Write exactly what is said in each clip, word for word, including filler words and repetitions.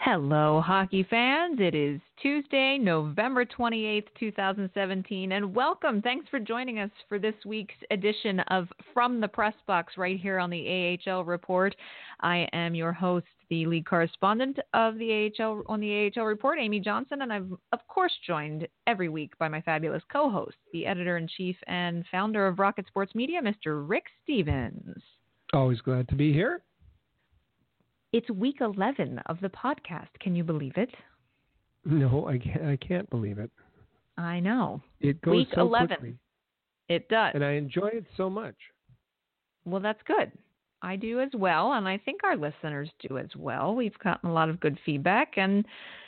Hello, hockey fans. It is Tuesday, November twenty-eighth, twenty seventeen, and welcome. Thanks for joining us for this week's edition of From the Press Box right here on the A H L Report. I am your host, the lead correspondent of the A H L on the A H L Report, Amy Johnson, and I'm, of course, joined every week by my fabulous co-host, the editor-in-chief and founder of Rocket Sports Media, Mister Rick Stevens. Always glad to be here. It's week eleven of the podcast. Can you believe it? No, I can't, I can't believe it. I know. It goes week so eleven. quickly. It does. And I enjoy it so much. Well, that's good. I do as well, and I think our listeners do as well. We've gotten a lot of good feedback, and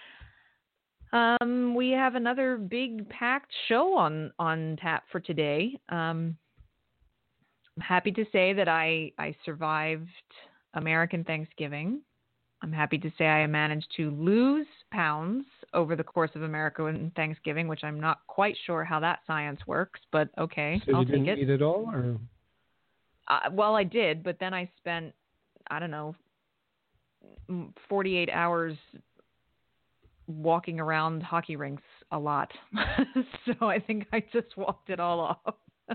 um, we have another big packed show on, on tap for today. Um, I'm happy to say that I, I survived American Thanksgiving. I'm happy to say I managed to lose pounds over the course of American Thanksgiving, which I'm not quite sure how that science works, but okay, so I'll you take didn't it. eat it all, or? Uh, well, I did, but then I spent, I don't know, forty-eight hours walking around hockey rinks a lot. So I think I just walked it all off.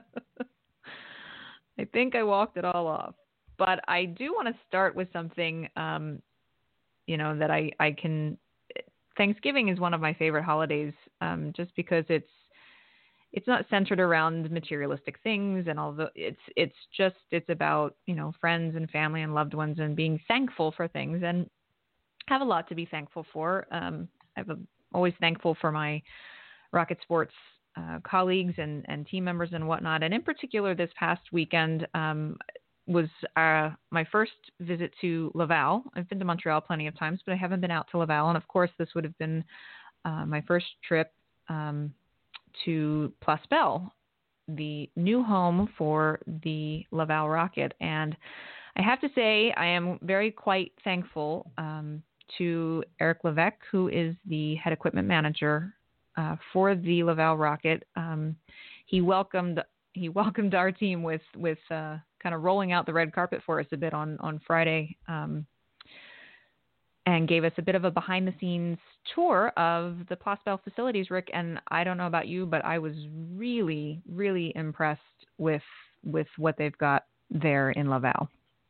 I think I walked it all off. But I do want to start with something, um, you know, that I, I can. Thanksgiving is one of my favorite holidays, um, just because it's it's not centered around materialistic things, and although it's it's just it's about, you know, friends and family and loved ones and being thankful for things, and I have a lot to be thankful for. Um, I'm always thankful for my Rocket Sports uh, colleagues and, and team members and whatnot, and in particular this past weekend. Um, was uh, my first visit to Laval. I've been to Montreal plenty of times, but I haven't been out to Laval. And of course, this would have been uh, my first trip um, to Place Belle, the new home for the Laval Rocket. And I have to say, I am very quite thankful um, to Eric Levesque, who is the head equipment manager uh, for the Laval Rocket. Um, he welcomed he welcomed our team with with uh, kind of rolling out the red carpet for us a bit on, on Friday, um, and gave us a bit of a behind the scenes tour of the Place Belle facilities, Rick. And I don't know about you, but I was really, really impressed with, with what they've got there in Laval.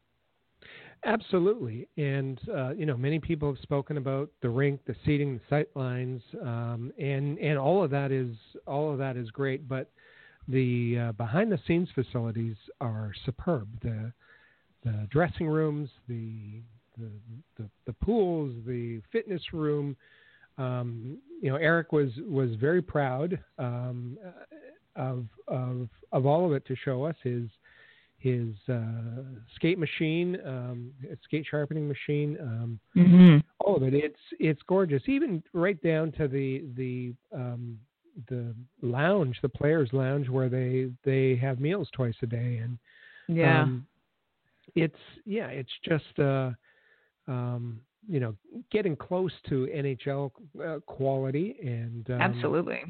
Absolutely. And, uh, you know, many people have spoken about the rink, the seating, the sight lines, um, and, and all of that is, all of that is great. But the uh, behind-the-scenes facilities are superb. The the dressing rooms, the the the, the pools, the fitness room. Um, you know, Eric was was very proud um, of of of all of it to show us his his uh, skate machine, um, skate sharpening machine. Um, mm-hmm. All of it. It's it's gorgeous. Even right down to the the um, the lounge, the players' lounge, where they, they have meals twice a day. And yeah, um, it's, yeah, it's just, uh, um, you know, getting close to N H L uh, quality. And um, absolutely.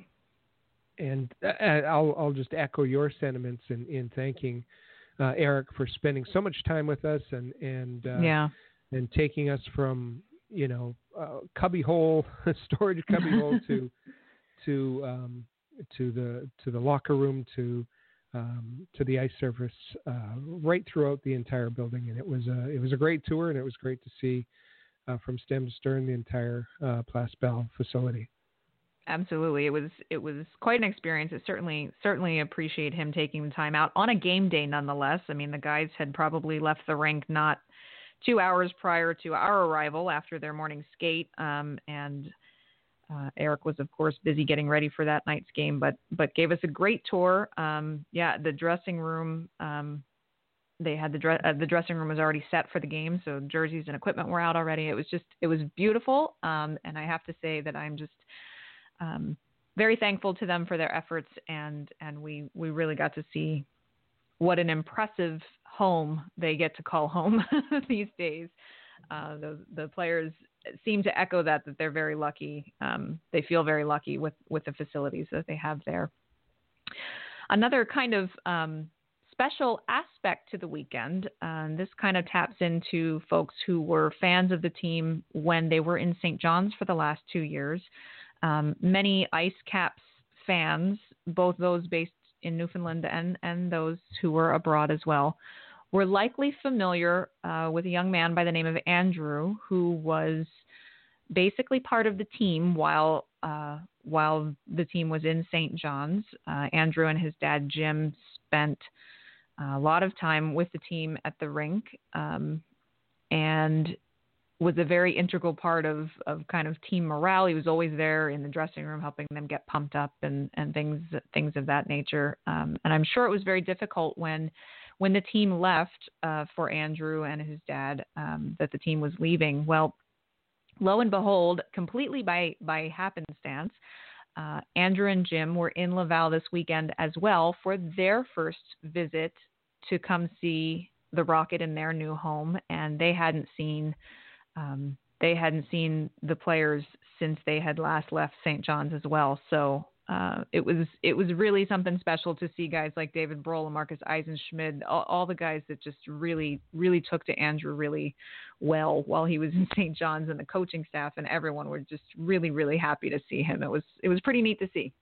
And uh, I'll, I'll just echo your sentiments in, in thanking uh, Eric for spending so much time with us and, and, uh, yeah. and taking us from, you know, uh, cubbyhole, storage cubbyhole to, to um, to the to the locker room, to um, to the ice surface, uh, right throughout the entire building. And it was a it was a great tour, and it was great to see uh, from stem to stern the entire uh, Place Belle facility. Absolutely, it was it was quite an experience. It certainly certainly appreciate him taking the time out on a game day, nonetheless. I mean, the guys had probably left the rink not two hours prior to our arrival after their morning skate, um, and. Uh, Eric was, of course, busy getting ready for that night's game, but but gave us a great tour. Um, yeah, the dressing room, um, they had the dre- uh, the dressing room was already set for the game, so jerseys and equipment were out already. It was just it was beautiful, um, and I have to say that I'm just um, very thankful to them for their efforts, and and we we really got to see what an impressive home they get to call home these days. Uh, the the players seem to echo that, that they're very lucky. Um, they feel very lucky with, with the facilities that they have there. Another kind of um, special aspect to the weekend. Um, this kind of taps into folks who were fans of the team when they were in Saint John's for the last two years. Um, many Ice Caps fans, both those based in Newfoundland and, and those who were abroad as well, were likely familiar uh, with a young man by the name of Andrew, who was basically part of the team while uh, while the team was in Saint John's. Uh, Andrew and his dad, Jim, spent a lot of time with the team at the rink um, and was a very integral part of, of kind of team morale. He was always there in the dressing room helping them get pumped up and, and things things of that nature. Um, and I'm sure it was very difficult when when the team left uh, for Andrew and his dad, um, that the team was leaving. Well, lo and behold, completely by, by happenstance, uh, Andrew and Jim were in Laval this weekend as well for their first visit to come see the Rocket in their new home. And they hadn't seen um, they hadn't seen the players since they had last left Saint John's as well. So uh, it was it was really something special to see guys like David Brohl and Marcus Eisenschmidt, all, all the guys that just really, really took to Andrew really well while he was in Saint John's, and the coaching staff and everyone were just really, really happy to see him. It was it was pretty neat to see.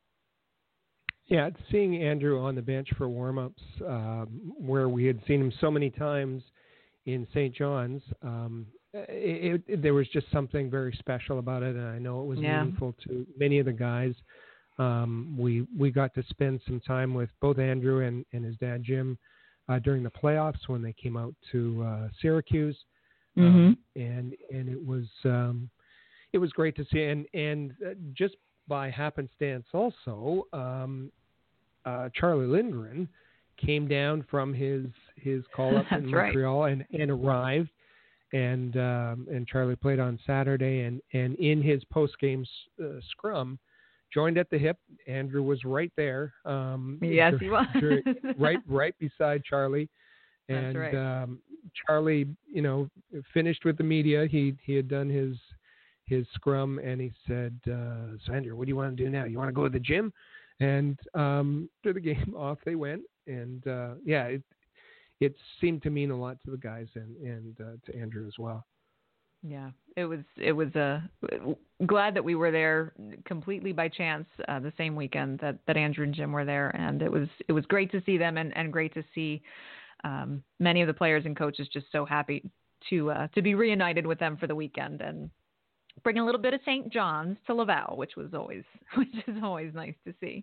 Yeah, seeing Andrew on the bench for warm-ups, um, where we had seen him so many times in Saint John's, um, it, it, there was just something very special about it, and I know it was yeah. meaningful to many of the guys. Um, we we got to spend some time with both Andrew and, and his dad, Jim, uh, during the playoffs when they came out to uh, Syracuse, um, mm-hmm. and and it was um, it was great to see, and and uh, just by happenstance also. Um, Uh, Charlie Lindgren came down from his his call up in Montreal right. and, and arrived, and um, and Charlie played on Saturday, and, and in his post game uh, scrum, joined at the hip. Andrew was right there. Um, yes, he was right right beside Charlie, and That's right. um, Charlie, you know, finished with the media. He he had done his his scrum, and he said, uh, "So Andrew, what do you want to do now? You want to go to the gym?" And um, after the game off, they went, and uh, yeah, it it seemed to mean a lot to the guys and and uh, to Andrew as well. Yeah, it was it was uh, glad that we were there completely by chance uh, the same weekend that, that Andrew and Jim were there, and it was it was great to see them and, and great to see um, many of the players and coaches just so happy to uh, to be reunited with them for the weekend and bring a little bit of Saint John's to Laval, which was always which is always nice to see.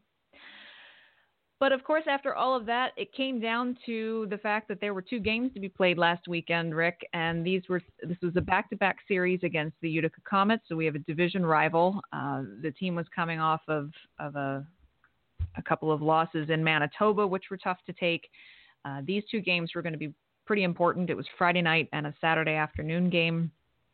But of course, after all of that, it came down to the fact that there were two games to be played last weekend, Rick, and these were this was a back-to-back series against the Utica Comets. So we have a division rival. Uh, the team was coming off of of a a couple of losses in Manitoba, which were tough to take. Uh, these two games were going to be pretty important. It was Friday night and a Saturday afternoon game.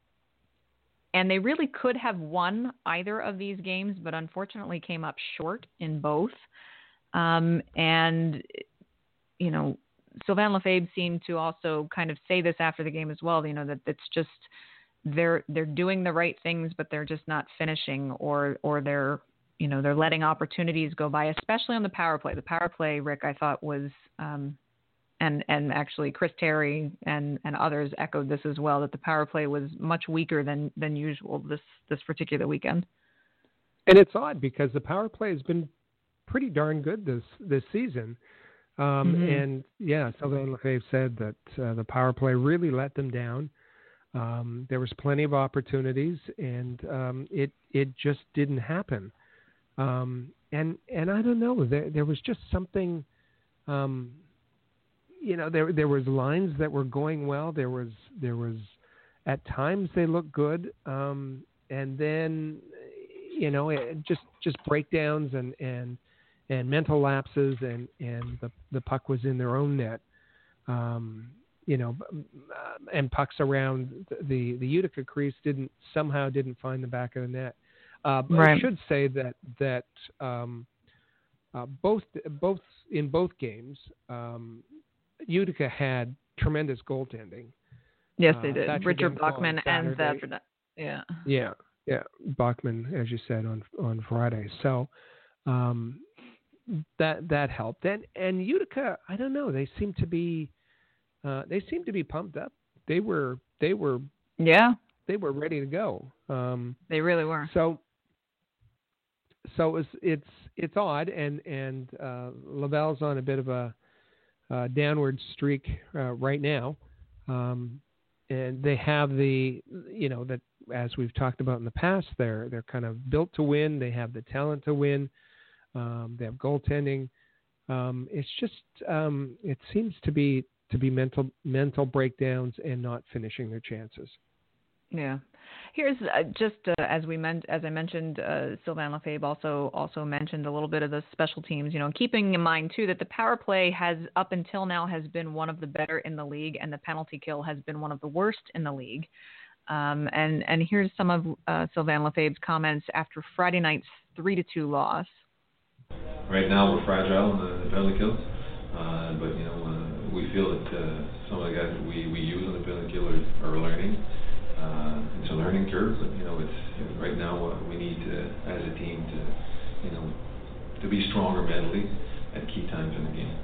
And they really could have won either of these games, but unfortunately came up short in both. Um, and, you know, Sylvain Lefebvre seemed to also kind of say this after the game as well, you know, that it's just they're they're doing the right things, but they're just not finishing or or they're, you know, they're letting opportunities go by, especially on the power play. The power play, Rick, I thought was um, And and actually Chris Terry and, and others echoed this as well, that the power play was much weaker than, than usual this, this particular weekend. And it's odd because the power play has been pretty darn good this, this season. Um, mm-hmm. And, yeah, Sylvain Lefebvre said that uh, the power play really let them down. Um, there was plenty of opportunities, and um, it it just didn't happen. Um, and, and I don't know, there, there was just something um, – you know, there there was lines that were going well. There was there was at times they looked good, um, and then you know it, just just breakdowns and, and and mental lapses, and, and the the puck was in their own net. Um, you know, and pucks around the the Utica crease didn't somehow didn't find the back of the net. Uh, right. I should say that that um, uh, both both in both games. Um, Utica had tremendous goaltending. Yes, they did. Uh, Richard Bachman and Thatcher. Yeah. Yeah, yeah. Bachman, as you said, on on Friday. So, um, that that helped. And and Utica, I don't know. They seem to be uh, they seem to be pumped up. They were they were yeah they were ready to go. Um, they really were. So so it was, it's it's odd, and and uh, Laval's on a bit of a uh, downward streak uh, right now, um, and they have the you know that as we've talked about in the past, they're they're kind of built to win. They have the talent to win. Um, they have goaltending. Um, it's just um, it seems to be to be mental mental breakdowns and not finishing their chances. Yeah. Here's uh, just uh, as we meant, as I mentioned, uh, Sylvain Lefebvre also also mentioned a little bit of the special teams. You know, keeping in mind too that the power play has up until now has been one of the better in the league, and the penalty kill has been one of the worst in the league. Um, and and here's some of uh, Sylvain Lefebvre's comments after Friday night's three to two loss. Right now we're fragile in the, the penalty kills, uh, but you know uh, we feel that uh, some of the guys that we, we use on the penalty kill are, are learning. Uh, it's a learning curve, but you know it's right now uh, we need to, as a team to you know to be stronger mentally at key times in the game.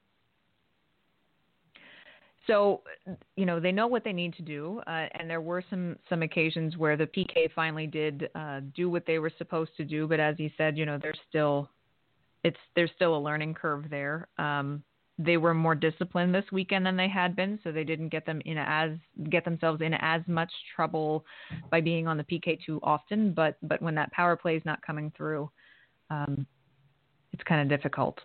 So, you know, they know what they need to do, uh, and there were some, some occasions where the P K finally did uh, do what they were supposed to do. But as you said, you know, there's still it's there's still a learning curve there. Um, they were more disciplined this weekend than they had been, so they didn't get them in as get themselves in as much trouble by being on the P K too often. But but when that power play is not coming through, um, it's kind of difficult.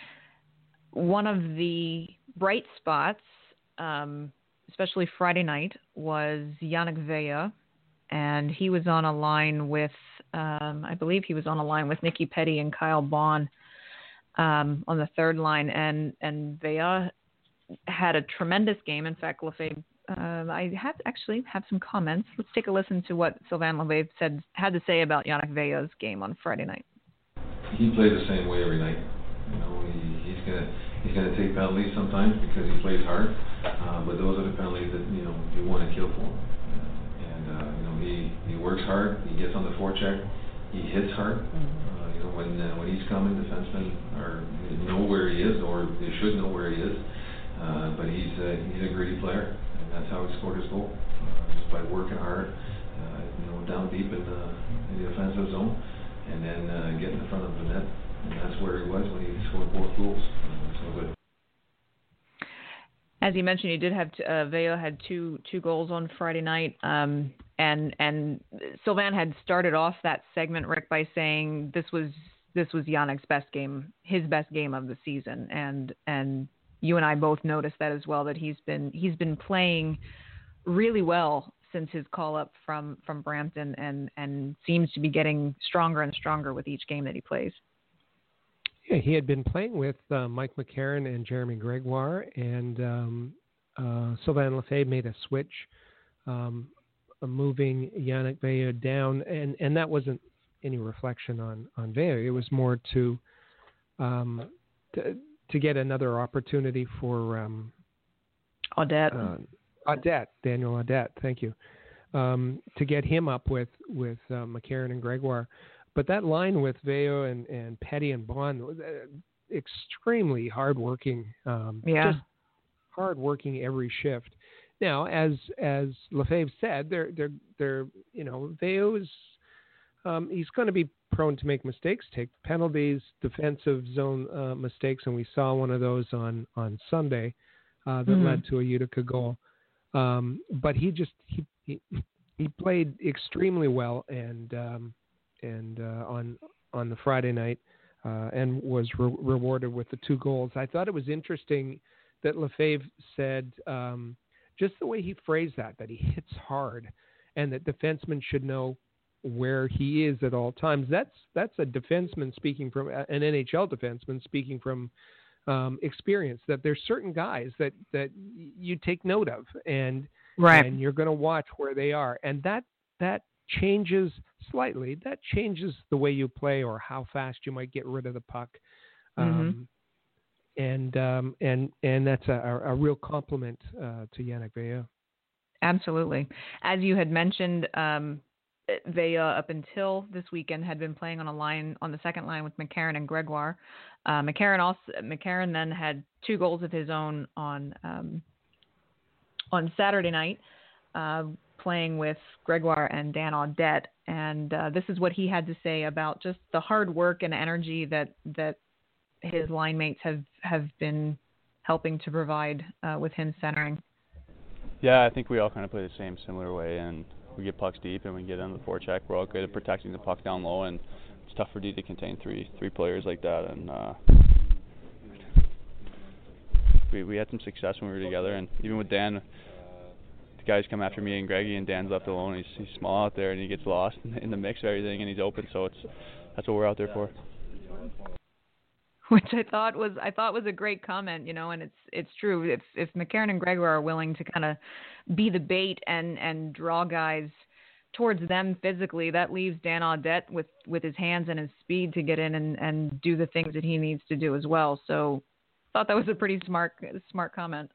One of the bright spots, Um, especially Friday night, was Yannick Veilleux, and he was on a line with, um, I believe he was on a line with Nicky Petty and Kyle Baun um, on the third line, and and Veilleux had a tremendous game. In fact, Lefebvre, uh, I have actually have some comments. Let's take a listen to what Sylvain Lefebvre said had to say about Yannick Veilleux's game on Friday night. He plays the same way every night. You know, he, he's gonna he's gonna take penalties sometimes because he plays hard. Uh, but those are the penalties that you know you want to kill for him. Uh, and uh, you know he, he works hard. He gets on the forecheck. He hits hard. Uh, you know when uh, when he's coming, defensemen are know where he is, or they should know where he is. Uh, but he's uh, he's a gritty player, and that's how he scored his goal, uh, just by working hard. Uh, you know down deep in the, in the offensive zone, and then uh, getting in front of the net. And that's where he was when he scored both goals. Uh, so good. As you mentioned, you did have t- uh, Veilleux had two two goals on Friday night, um, and and Sylvain had started off that segment, Rick, by saying this was this was Yannick's best game, his best game of the season, and and you and I both noticed that as well, that he's been he's been playing really well since his call up from from Brampton, and and seems to be getting stronger and stronger with each game that he plays. Yeah, he had been playing with uh, Mike McCarron and Jeremy Gregoire, and um, uh, Sylvain Lefebvre made a switch, um, uh, moving Yannick Veilleux down, and, and that wasn't any reflection on, on Veilleux. It was more to, um, to to get another opportunity for um, Audette. Uh, Audette, Daniel Audette, thank you, um, to get him up with, with uh, McCarron and Gregoire. But that line with Veilleux and, and Petty and Bond was uh, extremely hardworking. Um, yeah. Just hardworking every shift. Now, as as Lefebvre said, they're they're they're you know Veilleux is um, he's going to be prone to make mistakes, take penalties, defensive zone uh, mistakes, and we saw one of those on on Sunday uh, that mm-hmm. led to a Utica goal. Um, but he just he, he he played extremely well, and um, and uh, on on the Friday night, uh, and was re- rewarded with the two goals. I thought it was interesting that Lefebvre said, um, just the way he phrased that, that he hits hard, and that defensemen should know where he is at all times. That's that's a defenseman speaking from an N H L defenseman speaking from um, experience. That there's certain guys that that you take note of, and right. and you're going to watch where they are, and that that. changes slightly. That changes the way you play or how fast you might get rid of the puck. Mm-hmm. Um, and um, and and that's a, a real compliment uh, to Yannick Veilleux. Absolutely. As you had mentioned, um, they uh, up until this weekend had been playing on a line on the second line with McCarron and Gregoire. Uh, McCarron also McCarron then had two goals of his own on um, on Saturday night, uh, playing with Gregoire and Dan Audette, and uh, this is what he had to say about just the hard work and energy that that his line mates have have been helping to provide uh, with him centering. Yeah, I think we all kind of play the same similar way, and we get pucks deep and we get on the forecheck. We're all good at protecting the puck down low, and it's tough for D to contain three three players like that. And uh, we we had some success when we were together, and even with Dan, the guys come after me and Greggy, and Dan's left alone. He's he's small out there, and he gets lost in, in the mix of everything, and he's open. So it's that's what we're out there for. Which I thought was I thought was a great comment, you know, and it's it's true. If if McCarron and Gregoire are willing to kind of be the bait and, and draw guys towards them physically, that leaves Dan Audette with, with his hands and his speed to get in and, and do the things that he needs to do as well. So I thought that was a pretty smart smart comment.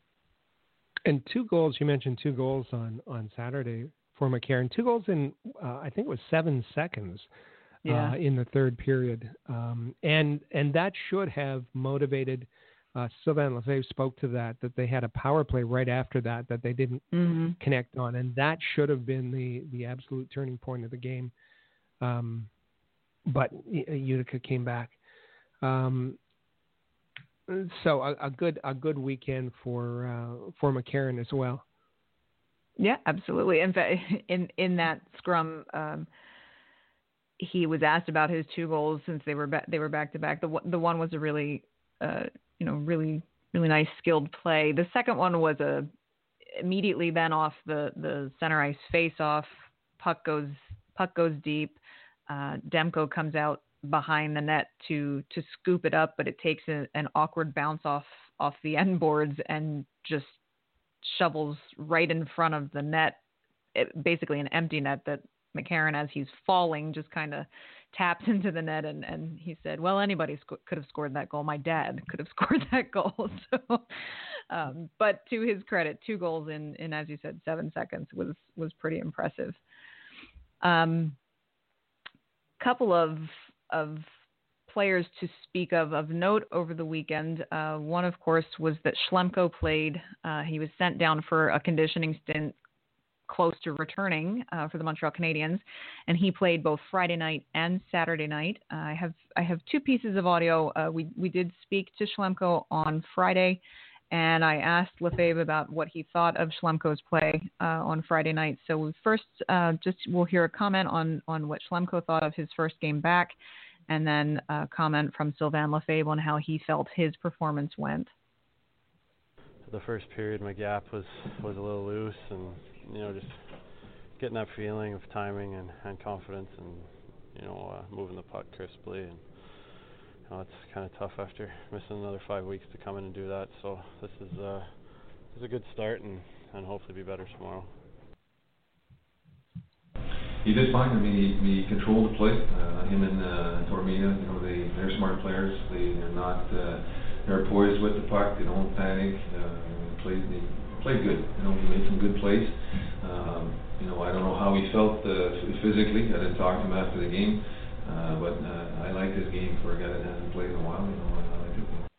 And two goals, you mentioned two goals on, on Saturday for McCarron. Two goals in, uh, I think it was seven seconds. Yeah. Uh, in the third period. Um, and and that should have motivated, uh, Sylvain Lefebvre spoke to that, that they had a power play right after that, that they didn't mm-hmm. connect on. And that should have been the, the absolute turning point of the game. Um, but Utica came back. Um, so a, a good a good weekend for uh, for McCarron as well. Yeah, absolutely. In fact, in, in that scrum, um, he was asked about his two goals since they were ba- they were back to back. The the one was a really uh, you know really really nice skilled play. The second one was a immediately then off the, the center ice face off. Puck goes puck goes deep. Uh, Demko comes out behind the net to to scoop it up, but it takes a, an awkward bounce off off the end boards and just shovels right in front of the net. It, basically an empty net that McCarron, as he's falling, just kind of taps into the net, and, and he said, well, anybody sc- could have scored that goal. My dad could have scored that goal. So, um, but to his credit, two goals in, in, as you said, seven seconds was, was pretty impressive. Um, couple of, of players to speak of, of note over the weekend. Uh, one, of course, was that Schlemko played. Uh, he was sent down for a conditioning stint close to returning uh, for the Montreal Canadiens, and he played both Friday night and Saturday night. Uh, I have I have two pieces of audio. Uh, we we did speak to Schlemko on Friday, and I asked Lefebvre about what he thought of Schlemko's play uh, on Friday night. So we first uh, just we'll hear a comment on on what Schlemko thought of his first game back, and then a comment from Sylvain Lefebvre on how he felt his performance went. The first period, my gap was was a little loose, and you know, just getting that feeling of timing and, and confidence, and you know, uh, moving the puck crisply, and you know, it's kind of tough after missing another five weeks to come in and do that. So this is uh, this is a good start, and, and hopefully be better tomorrow. He did fine. I mean, he, he controlled the play. Uh, him and uh, Tormina, you know, they they're smart players. They they're not uh, they're poised with the puck. They don't panic. Uh, they played they played good. You know, he made some good plays. Um, you know, I don't know how he felt uh, physically. I didn't talk to him after the game, uh, but uh, I like his game for a guy that hasn't played in a while. You know, I, I like his game.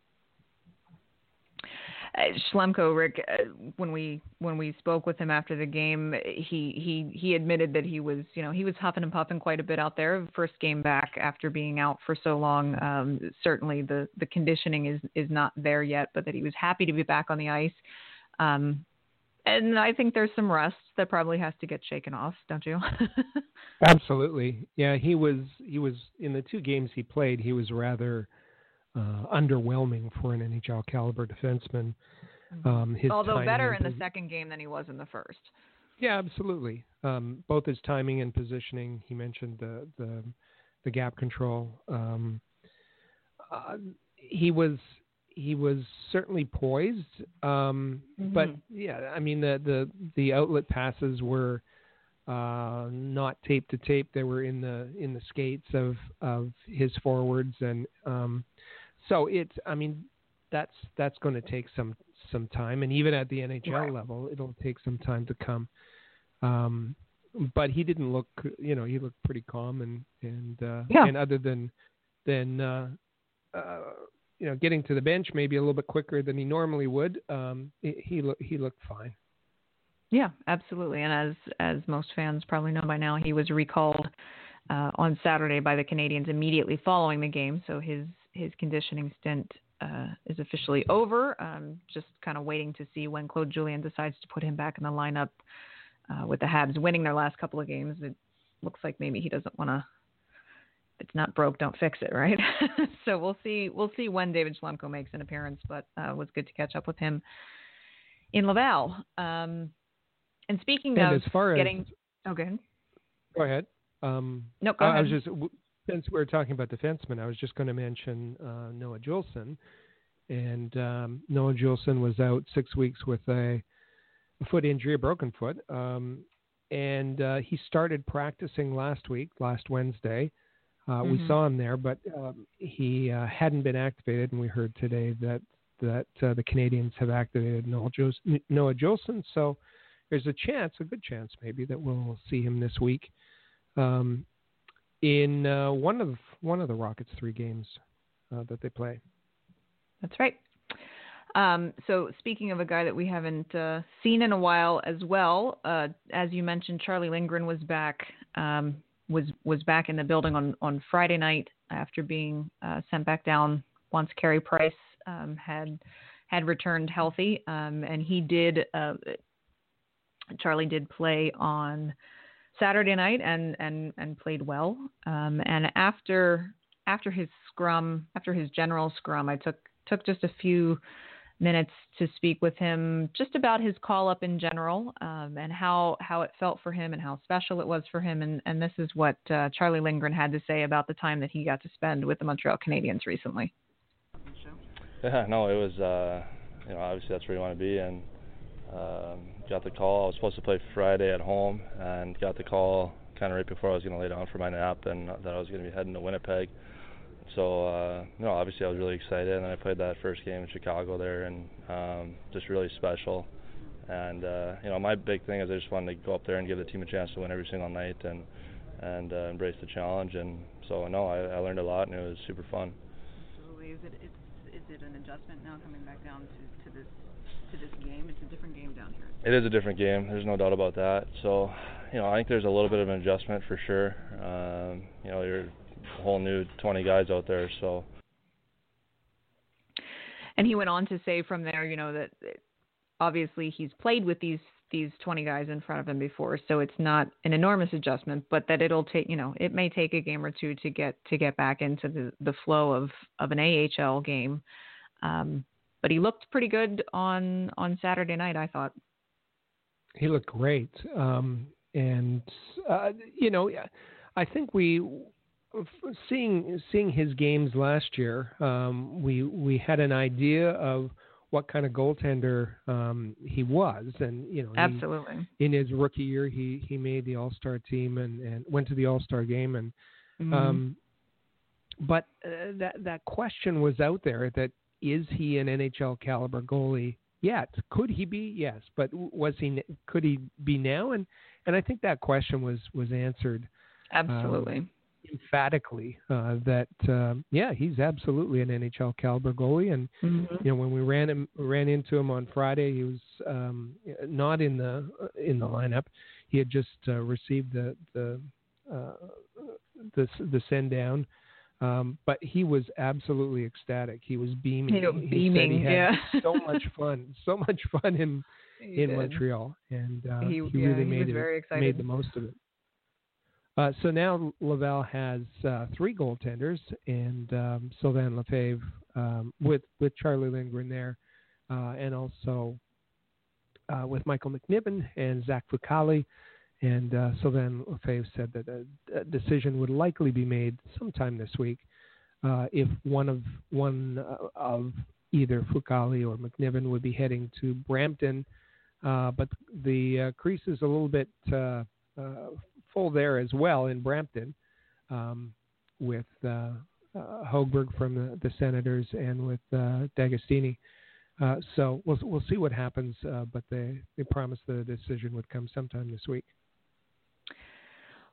Uh, Schlemko, Rick, uh, when we when we spoke with him after the game, he, he he admitted that he was you know he was huffing and puffing quite a bit out there. First game back after being out for so long. Um, certainly the, the conditioning is is not there yet, but that he was happy to be back on the ice. Um, and I think there's some rust that probably has to get shaken off, don't you? Absolutely, yeah. He was he was in the two games he played. He was rather Uh, underwhelming for an N H L caliber defenseman. Um, his Although better in and, the second game than he was in the first. Yeah, absolutely. Um, both his timing and positioning. He mentioned the the, the gap control. Um, uh, he was he was certainly poised, um, mm-hmm. but yeah, I mean the the, the outlet passes were uh, not tape to tape. They were in the in the skates of of his forwards, and um, so it's, I mean, that's that's going to take some some time, and even at the N H L right. level, it'll take some time to come. Um, but he didn't look, you know, he looked pretty calm and and uh, Yeah. and other than than uh, uh, you know, getting to the bench maybe a little bit quicker than he normally would, um, he he, look, he looked fine. Yeah, absolutely. And as as most fans probably know by now, he was recalled uh, on Saturday by the Canadiens immediately following the game. So his his conditioning stint uh, is officially over. Um, just kind of waiting to see when Claude Julien decides to put him back in the lineup. Uh, with the Habs winning their last couple of games, it looks like maybe he doesn't want to. If it's not broke, don't fix it, right? So we'll see. We'll see when David Schlemko makes an appearance. But uh, it was good to catch up with him in Laval. Um, And speaking and of as far getting, as, oh, go ahead. Go ahead. Um, no, go I, ahead. I was just since we were talking about defensemen, I was just going to mention uh, Noah Juulsen, and um, Noah Juulsen was out six weeks with a, a foot injury, a broken foot, um, and uh, he started practicing last week, last Wednesday. Uh, mm-hmm. We saw him there, but um, he uh, hadn't been activated, and we heard today that that uh, the Canadiens have activated Noah Juulsen, Noah Juulsen, so. There's a chance, a good chance maybe, that we'll see him this week um, in uh, one of one of the Rockets' three games uh, that they play. That's right. Um, so speaking of a guy that we haven't uh, seen in a while as well, uh, as you mentioned, Charlie Lindgren was back um, was was back in the building on, on Friday night after being uh, sent back down once Carey Price um, had had returned healthy, um, and he did. Uh, Charlie did play on Saturday night and, and, and played well. Um, and after after his scrum, after his general scrum, I took took just a few minutes to speak with him just about his call up in general um, and how, how it felt for him and how special it was for him. And, and this is what uh, Charlie Lindgren had to say about the time that he got to spend with the Montreal Canadiens recently. Yeah, no, it was, uh, you know, obviously that's where you want to be. And um, got the call. I was supposed to play Friday at home and got the call kind of right before I was going to lay down for my nap and that I was going to be heading to Winnipeg. So, uh, you know, obviously I was really excited, and I played that first game in Chicago there, and um, just really special. And, uh, you know, my big thing is I just wanted to go up there and give the team a chance to win every single night and and uh, embrace the challenge. And so, no, I, I learned a lot, and it was super fun. Absolutely. Is it, it's, is it an adjustment now coming back down to, to this to this game? It's a different game down here. It is a different game. There's no doubt about that. So, you know, I think there's a little bit of an adjustment for sure. Um, you know, you're a whole new twenty guys out there, so. And he went on to say from there, you know, that obviously he's played with these these twenty guys in front of him before, so it's not an enormous adjustment, but that it'll take, you know, it may take a game or two to get to get back into the, the flow of, of an A H L game. Um, but he looked pretty good on, on Saturday night, I thought. He looked great. Um, and, uh, you know, I think we, seeing seeing his games last year, um, we we had an idea of what kind of goaltender um, he was. And, you know, absolutely. He, in his rookie year, he, he made the All-Star team and, and went to the All-Star game. And mm-hmm. um, But uh, that, that question was out there that, is he an N H L caliber goalie yet? Could he be? Yes. But was he? Could he be now? And and I think that question was was answered absolutely um, emphatically. Uh, that um, yeah, he's absolutely an N H L caliber goalie. And mm-hmm. you know, when we ran him ran into him on Friday, he was um, not in the in the lineup. He had just uh, received the the uh, the, the send down. Um, but he was absolutely ecstatic. He was beaming. He was he beaming, said he had yeah. so much fun, so much fun in he in did. Montreal, and uh, he, he yeah, really he made was it, very excited. made the most of it. Uh, so now Laval has uh, three goaltenders, and um, Sylvain Lefebvre um, with with Charlie Lindgren there, uh, and also uh, with Michael McNiven and Zach Fucale. And uh, Sylvain Lefebvre said that a, a decision would likely be made sometime this week uh, if one of one uh, of either Fucale or McNiven would be heading to Brampton. Uh, but the uh, crease is a little bit uh, uh, full there as well in Brampton, um, with uh, uh, Hogberg from the, the Senators and with uh, D'Agostini. Uh, so we'll we'll see what happens. Uh, but they they promised the decision would come sometime this week.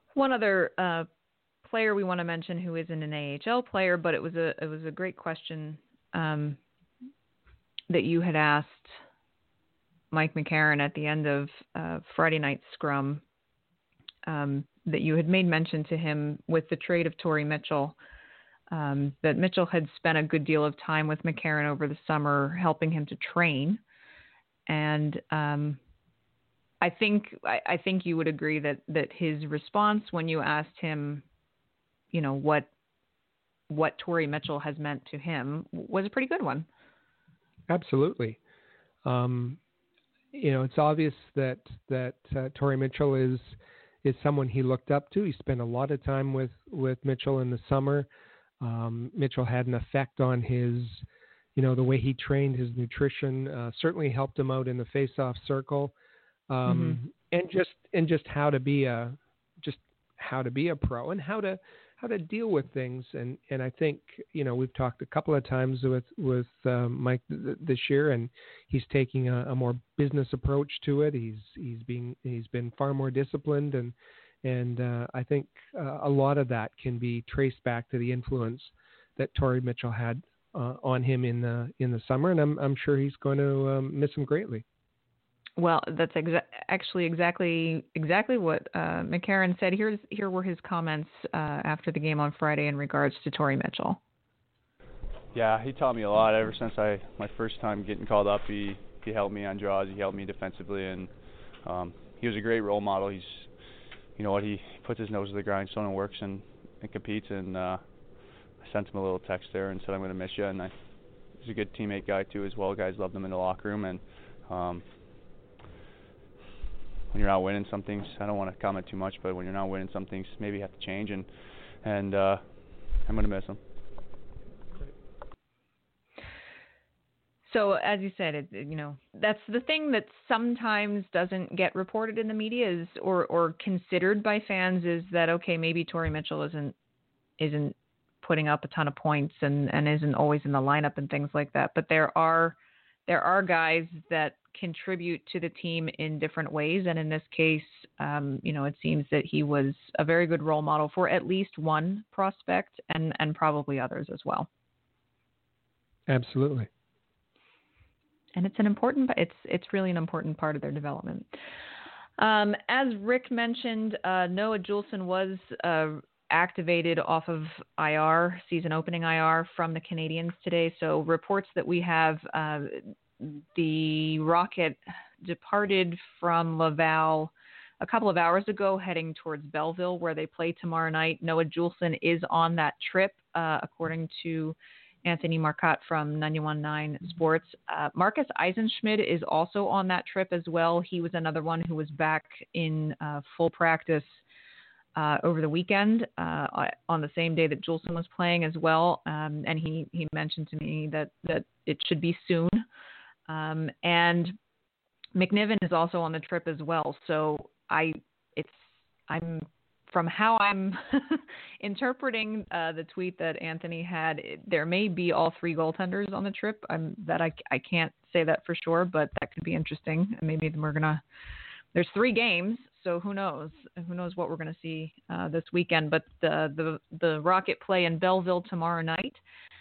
One other uh, player we want to mention who isn't an A H L player, but it was a it was a great question um, that you had asked Mike McCarron at the end of uh, Friday night's scrum. Um, that you had made mention to him with the trade of Torrey Mitchell. Um, that Mitchell had spent a good deal of time with McCarron over the summer, helping him to train, and um, I think I, I think you would agree that, that his response when you asked him, you know, what what Torrey Mitchell has meant to him was a pretty good one. Absolutely. Um, you know, it's obvious that that uh, Torrey Mitchell is is someone he looked up to. He spent a lot of time with, with Mitchell in the summer. Um, Mitchell had an effect on his, you know, the way he trained, his nutrition, uh, certainly helped him out in the face-off circle. Um, mm-hmm. and just, and just how to be a, just how to be a pro and how to, how to deal with things. And, and I think, you know, we've talked a couple of times with, with uh, Mike th- this year, and he's taking a, a more business approach to it. He's, he's being, he's been far more disciplined. And, and uh, I think uh, a lot of that can be traced back to the influence that Torrey Mitchell had uh, on him in the, in the summer. And I'm, I'm sure he's going to um, miss him greatly. Well, that's exa- actually exactly exactly what uh, McCarron said. Here's here were his comments uh, after the game on Friday in regards to Torrey Mitchell. Yeah, he taught me a lot ever since I my first time getting called up. He he helped me on draws. He helped me defensively, and um, he was a great role model. He's you know what he puts his nose to the grindstone and works and, and competes. And uh, I sent him a little text there and said I'm going to miss you. And I, he's a good teammate guy too as well. Guys loved him in the locker room. And um, when you're not winning some things, I don't want to comment too much, but when you're not winning some things, maybe you have to change, and and uh, I'm going to miss him. So as you said, it, you know, that's the thing that sometimes doesn't get reported in the media is, or, or considered by fans is that, okay, maybe Torrey Mitchell isn't isn't putting up a ton of points and, and isn't always in the lineup and things like that. But there are there are guys that contribute to the team in different ways. And in this case, um, you know, it seems that he was a very good role model for at least one prospect and, and probably others as well. Absolutely. And it's an important, it's, it's really an important part of their development. Um, as Rick mentioned, uh, Noah Juulsen was uh, activated off of I R, season opening I R from the Canadiens today. So reports that we have, uh, the Rocket departed from Laval a couple of hours ago, heading towards Belleville, where they play tomorrow night. Noah Juulsen is on that trip, uh, according to Anthony Marcotte from ninety-one point nine Sports. Uh, Marcus Eisenschmidt is also on that trip as well. He was another one who was back in uh, full practice uh, over the weekend uh, on the same day that Juulsen was playing as well. Um, and he, he mentioned to me that, that it should be soon. Um, and McNiven is also on the trip as well. So I, it's, I'm, from how I'm interpreting uh, the tweet that Anthony had, it, there may be all three goaltenders on the trip. I'm, that I, I can't say that for sure, but that could be interesting. Maybe we're going to, there's three games, so who knows? Who knows what we're going to see uh, this weekend. But the, the, the Rocket play in Belleville tomorrow night.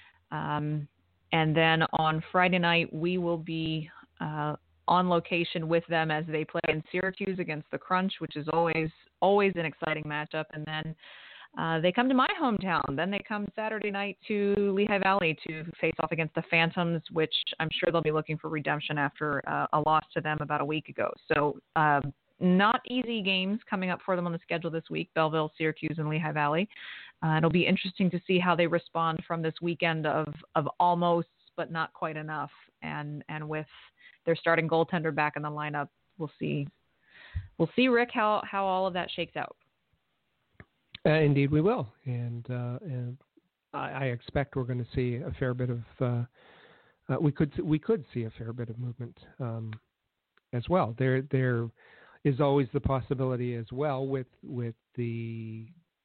Um, And then on Friday night, we will be uh, on location with them as they play in Syracuse against the Crunch, which is always always an exciting matchup. And then uh, they come to my hometown. Then they come Saturday night to Lehigh Valley to face off against the Phantoms, which I'm sure they'll be looking for redemption after uh, a loss to them about a week ago. So uh, not easy games coming up for them on the schedule this week, Belleville, Syracuse, and Lehigh Valley. Uh, it'll be interesting to see how they respond from this weekend of, of almost, but not quite enough. And, and with their starting goaltender back in the lineup, we'll see, we'll see, Rick, how, how all of that shakes out. Uh, indeed we will. And, uh, and I, I expect we're going to see a fair bit of, uh, uh, we could, we could see a fair bit of movement um, as well. There, there is always the possibility as well with, with the,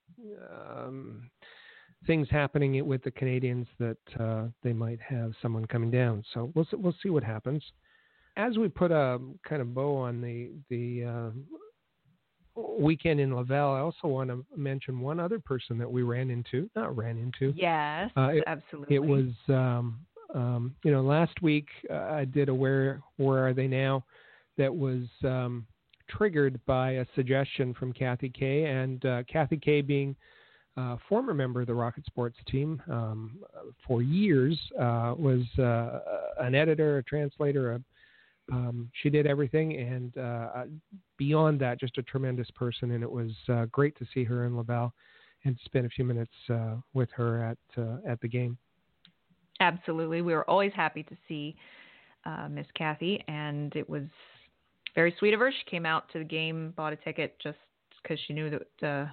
Um, things happening with the Canadiens that uh, they might have someone coming down. So we'll we'll see what happens. As we put a kind of bow on the the uh, weekend in Laval, I also want to mention one other person that we ran into, not ran into. Yes, uh, it, absolutely. It was, um, um, you know, last week uh, I did a Where, Where Are They Now that was um, triggered by a suggestion from Kathy Kay, and uh, Kathy Kay being a former member of the Rocket Sports team um, for years, uh, was uh, an editor, a translator, a Um, she did everything, and uh, beyond that, just a tremendous person. And it was uh, great to see her in Laval and spend a few minutes uh, with her at uh, at the game. Absolutely, we were always happy to see uh, Miss Kathy, and it was very sweet of her. She came out to the game, bought a ticket just because she knew that uh,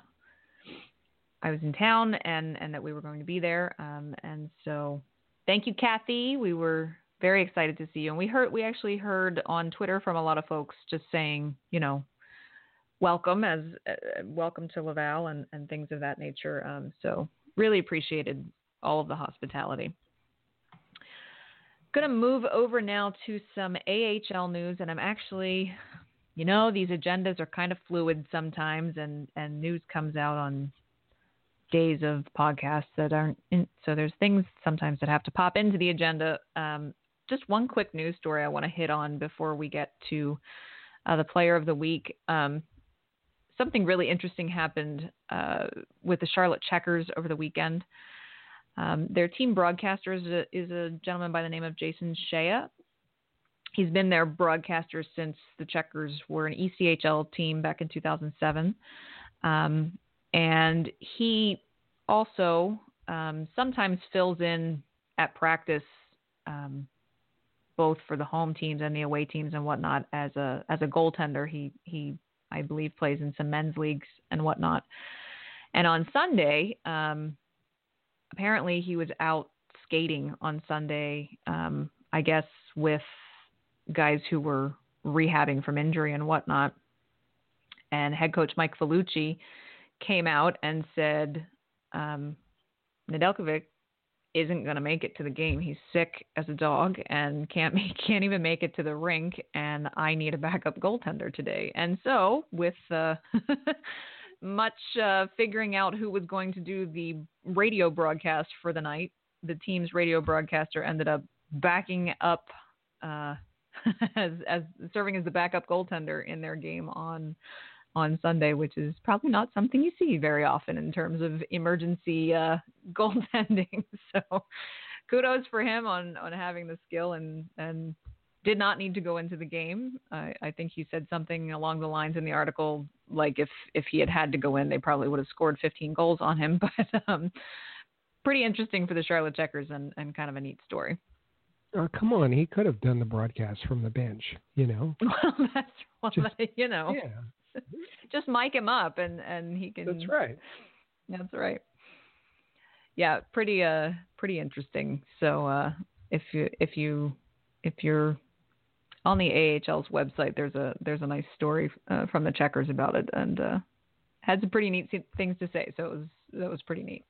I was in town and and that we were going to be there. Um, and so, thank you, Kathy. We were very excited to see you. And we heard, we actually heard on Twitter from a lot of folks just saying, you know, welcome as uh, welcome to Laval and, and things of that nature. Um, so really appreciated all of the hospitality. Going to move over now to some A H L news. And I'm actually, you know, these agendas are kind of fluid sometimes, and, and news comes out on days of podcasts that aren't in, so there's things sometimes that have to pop into the agenda. Um, Just one quick news story I want to hit on before we get to uh, the player of the week. Um, something really interesting happened uh, with the Charlotte Checkers over the weekend. Um, their team broadcaster is a, is a gentleman by the name of Jason Shea. He's been their broadcaster since the Checkers were an E C H L team back in two thousand seven. Um, and he also um, sometimes fills in at practice, um, both for the home teams and the away teams and whatnot, as a as a goaltender. He he I believe plays in some men's leagues and whatnot. And on Sunday, um, apparently he was out skating on Sunday, um, I guess with guys who were rehabbing from injury and whatnot. And head coach Mike Felucci came out and said, um, Nedeljkovic isn't going to make it to the game. He's sick as a dog and can't make, can't even make it to the rink. And I need a backup goaltender today. And so with uh, much uh, figuring out who was going to do the radio broadcast for the night, the team's radio broadcaster ended up backing up uh, as, as serving as the backup goaltender in their game on on Sunday, which is probably not something you see very often in terms of emergency uh, goaltending. So kudos for him on, on having the skill and, and did not need to go into the game. I, I think he said something along the lines in the article, like if, if he had had to go in, they probably would have scored fifteen goals on him. But um, pretty interesting for the Charlotte Checkers and, and kind of a neat story. Oh, come on. He could have done the broadcast from the bench, you know. Well, that's, well, Just, you know. Yeah. Just mic him up and, and he can. That's right. That's right. Yeah, pretty uh pretty interesting. So uh, if you if you if you're on the A H L's website, there's a there's a nice story uh, from the Checkers about it, and uh, had some pretty neat things to say. So it was that was pretty neat.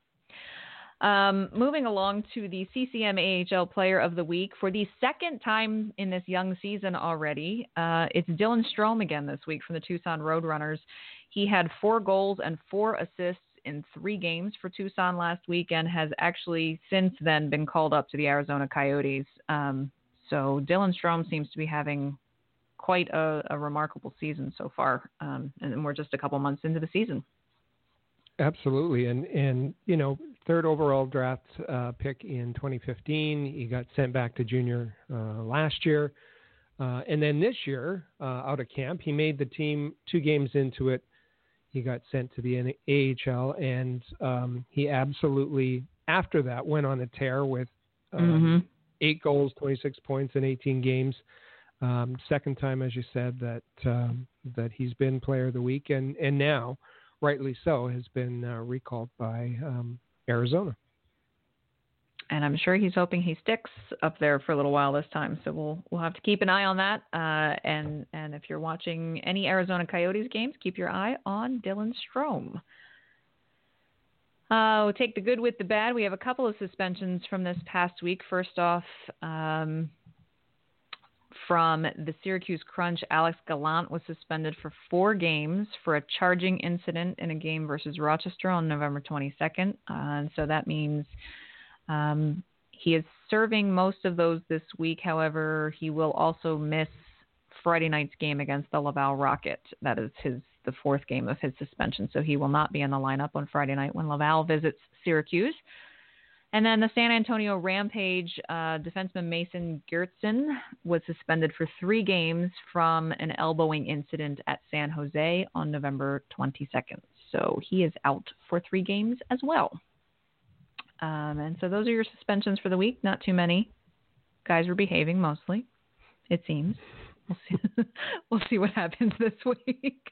Um, moving along to the C C M A H L Player of the Week for the second time in this young season already. Uh, it's Dylan Strome again this week from the Tucson Roadrunners. He had four goals and four assists in three games for Tucson last week and has actually since then been called up to the Arizona Coyotes. Um, so Dylan Strome seems to be having quite a, a remarkable season so far, um, and we're just a couple months into the season. Absolutely. And, and you know, third overall draft uh, pick in twenty fifteen. He got sent back to junior uh, last year. Uh, and then this year, uh, out of camp, he made the team two games into it. He got sent to the A H L, and um, he absolutely, after that, went on a tear with um, mm-hmm. eight goals, twenty-six points in eighteen games. Um, second time, as you said, that um, that he's been Player of the Week, and, and now, rightly so, has been uh, recalled by um, Arizona. And I'm sure he's hoping he sticks up there for a little while this time. So we'll we'll have to keep an eye on that. Uh, and and if you're watching any Arizona Coyotes games, keep your eye on Dylan Strome. Uh, we'll take the good with the bad. We have a couple of suspensions from this past week. First off, um, from the Syracuse Crunch, Alex Gallant was suspended for four games for a charging incident in a game versus Rochester on November twenty-second. Uh, and so that means um, he is serving most of those this week. However, he will also miss Friday night's game against the Laval Rocket. That is his the fourth game of his suspension. So he will not be in the lineup on Friday night when Laval visits Syracuse. And then the San Antonio Rampage uh, defenseman Mason Gertzen was suspended for three games from an elbowing incident at San Jose on November twenty-second. So he is out for three games as well. Um, and so those are your suspensions for the week. Not too many. Guys were behaving mostly, it seems. We'll see, we'll see what happens this week.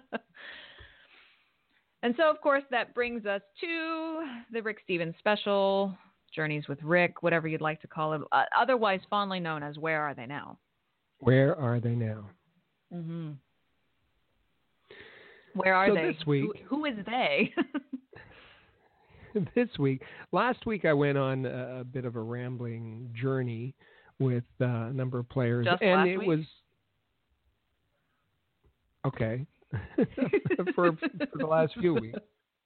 And so, of course, that brings us to the Rick Stevens special, Journeys with Rick, whatever you'd like to call it, uh, otherwise fondly known as Where Are They Now? Where are they now? Mm-hmm. Where are so they? This week, who, who is they? This week, last week I went on a, a bit of a rambling journey with uh, a number of players. Just and last it week? was okay. for, for the last few weeks.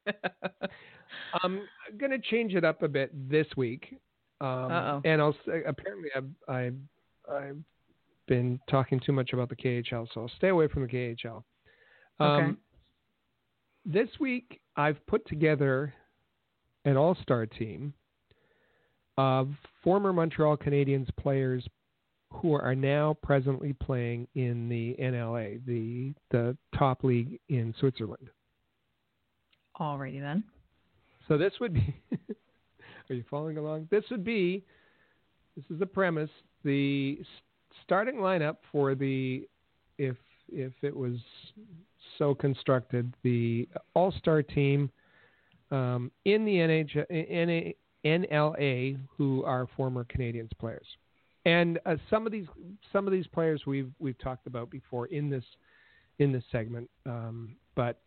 I'm going to change it up a bit this week. Um, and I'll say, apparently I've, I've, I've been talking too much about the K H L, so I'll stay away from the K H L. Um, okay. This week I've put together an all-star team of former Montreal Canadiens players who are now presently playing in the N L A, the the top league in Switzerland. Alrighty then. So this would be, are you following along? This would be, this is the premise, the starting lineup for the, if if it was so constructed, the all-star team um, in the N H L, N L A who are former Canadiens players. And uh, some of these some of these players we've we've talked about before in this in this segment, um, but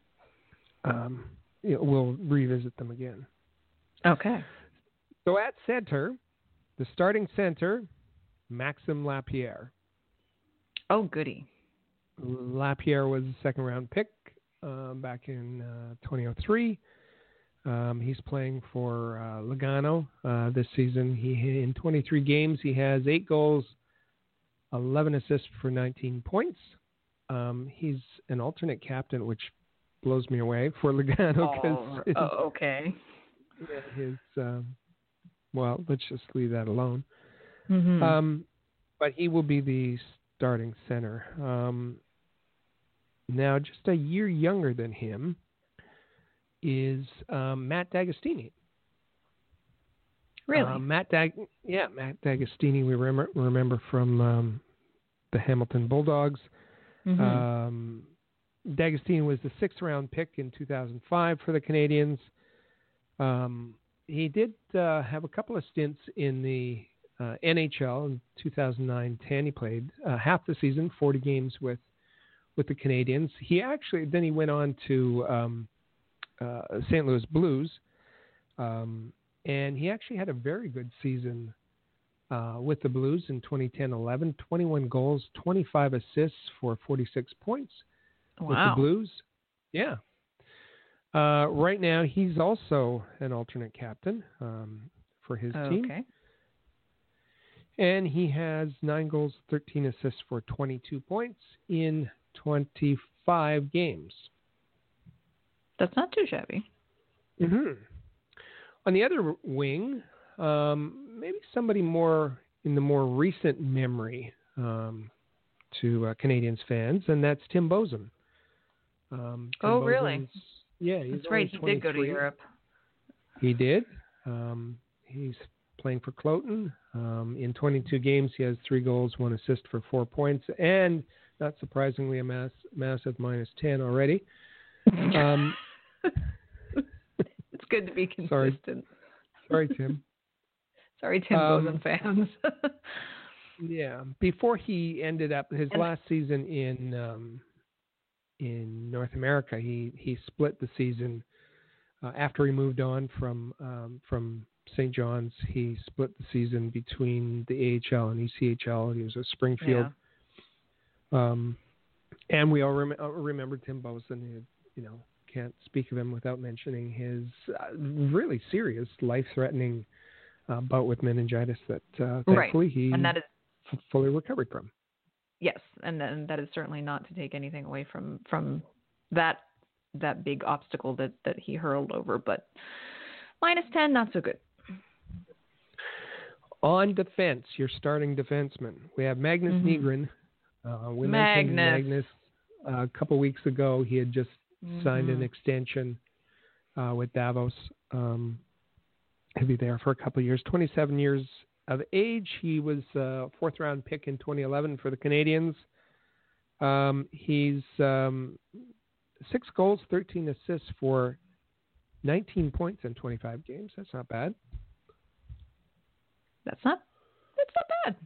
um, you know, we'll revisit them again. Okay. So at center, the starting center, Maxime Lapierre. Oh, goody. Lapierre was a second round pick um, back in uh, twenty oh three. Um, he's playing for uh, Lugano uh, this season. He in twenty-three games, he has eight goals, eleven assists for nineteen points. Um, he's an alternate captain, which blows me away for Lugano. Oh, his, oh, okay. His um, well, let's just leave that alone. Mm-hmm. Um, but he will be the starting center. Um, now, just a year younger than him is um, Matt D'Agostini. Really? Uh, Matt Dag- yeah, Matt D'Agostini we remember, remember from um, the Hamilton Bulldogs. Mm-hmm. Um, D'Agostini was the sixth round pick in two thousand five for the Canadiens. Um, he did uh, have a couple of stints in the uh, N H L in two thousand nine ten. He played uh, half the season, forty games with with the Canadiens. He actually then he went on to um, uh, Saint Louis Blues, um, and he actually had a very good season uh, with the Blues in twenty ten eleven. twenty-one goals, twenty-five assists for forty-six points Wow. with the Blues. Yeah. Uh, right now, he's also an alternate captain um, for his team. Okay. And he has nine goals, thirteen assists for twenty-two points in twenty-five games. That's not too shabby. Mm-hmm. On the other wing, um, maybe somebody more in the more recent memory um, to uh, Canadiens fans, and that's Tim Boesen. Um, Tim oh, Boesen's, really? Yeah, he's That's right. He did go to Europe. He did. Um, he's playing for Cloton. Um, in twenty-two games, he has three goals, one assist for four points, and not surprisingly, a mass, massive minus ten already. Um, it's good to be consistent. Sorry, sorry Tim. Sorry, Tim um, Boesen fans. Yeah. Before he ended up his last season in um, in North America, he, he split the season uh, after he moved on from um, from Saint John's. He split the season between the A H L and E C H L. He was at Springfield. Yeah. Um, and we all rem- remember Tim Boson. He, you know, can't speak of him without mentioning his uh, really serious, life-threatening uh, bout with meningitis that uh, thankfully right. he and that is, f- fully recovered from. Yes, and then that is certainly not to take anything away from, from that that big obstacle that, that he hurled over. But minus ten, not so good. On defense, your starting defenseman. We have Magnus mm-hmm. Nygren. Uh, we Magnus. mentioned Magnus uh, a couple weeks ago. He had just mm-hmm. signed an extension uh, with Davos. Um, he'll be there for a couple of years. twenty-seven years of age. He was a fourth round pick in twenty eleven for the Canadiens. Um, he's um, six goals, thirteen assists for nineteen points in twenty-five games. That's not bad. That's not. That's not bad.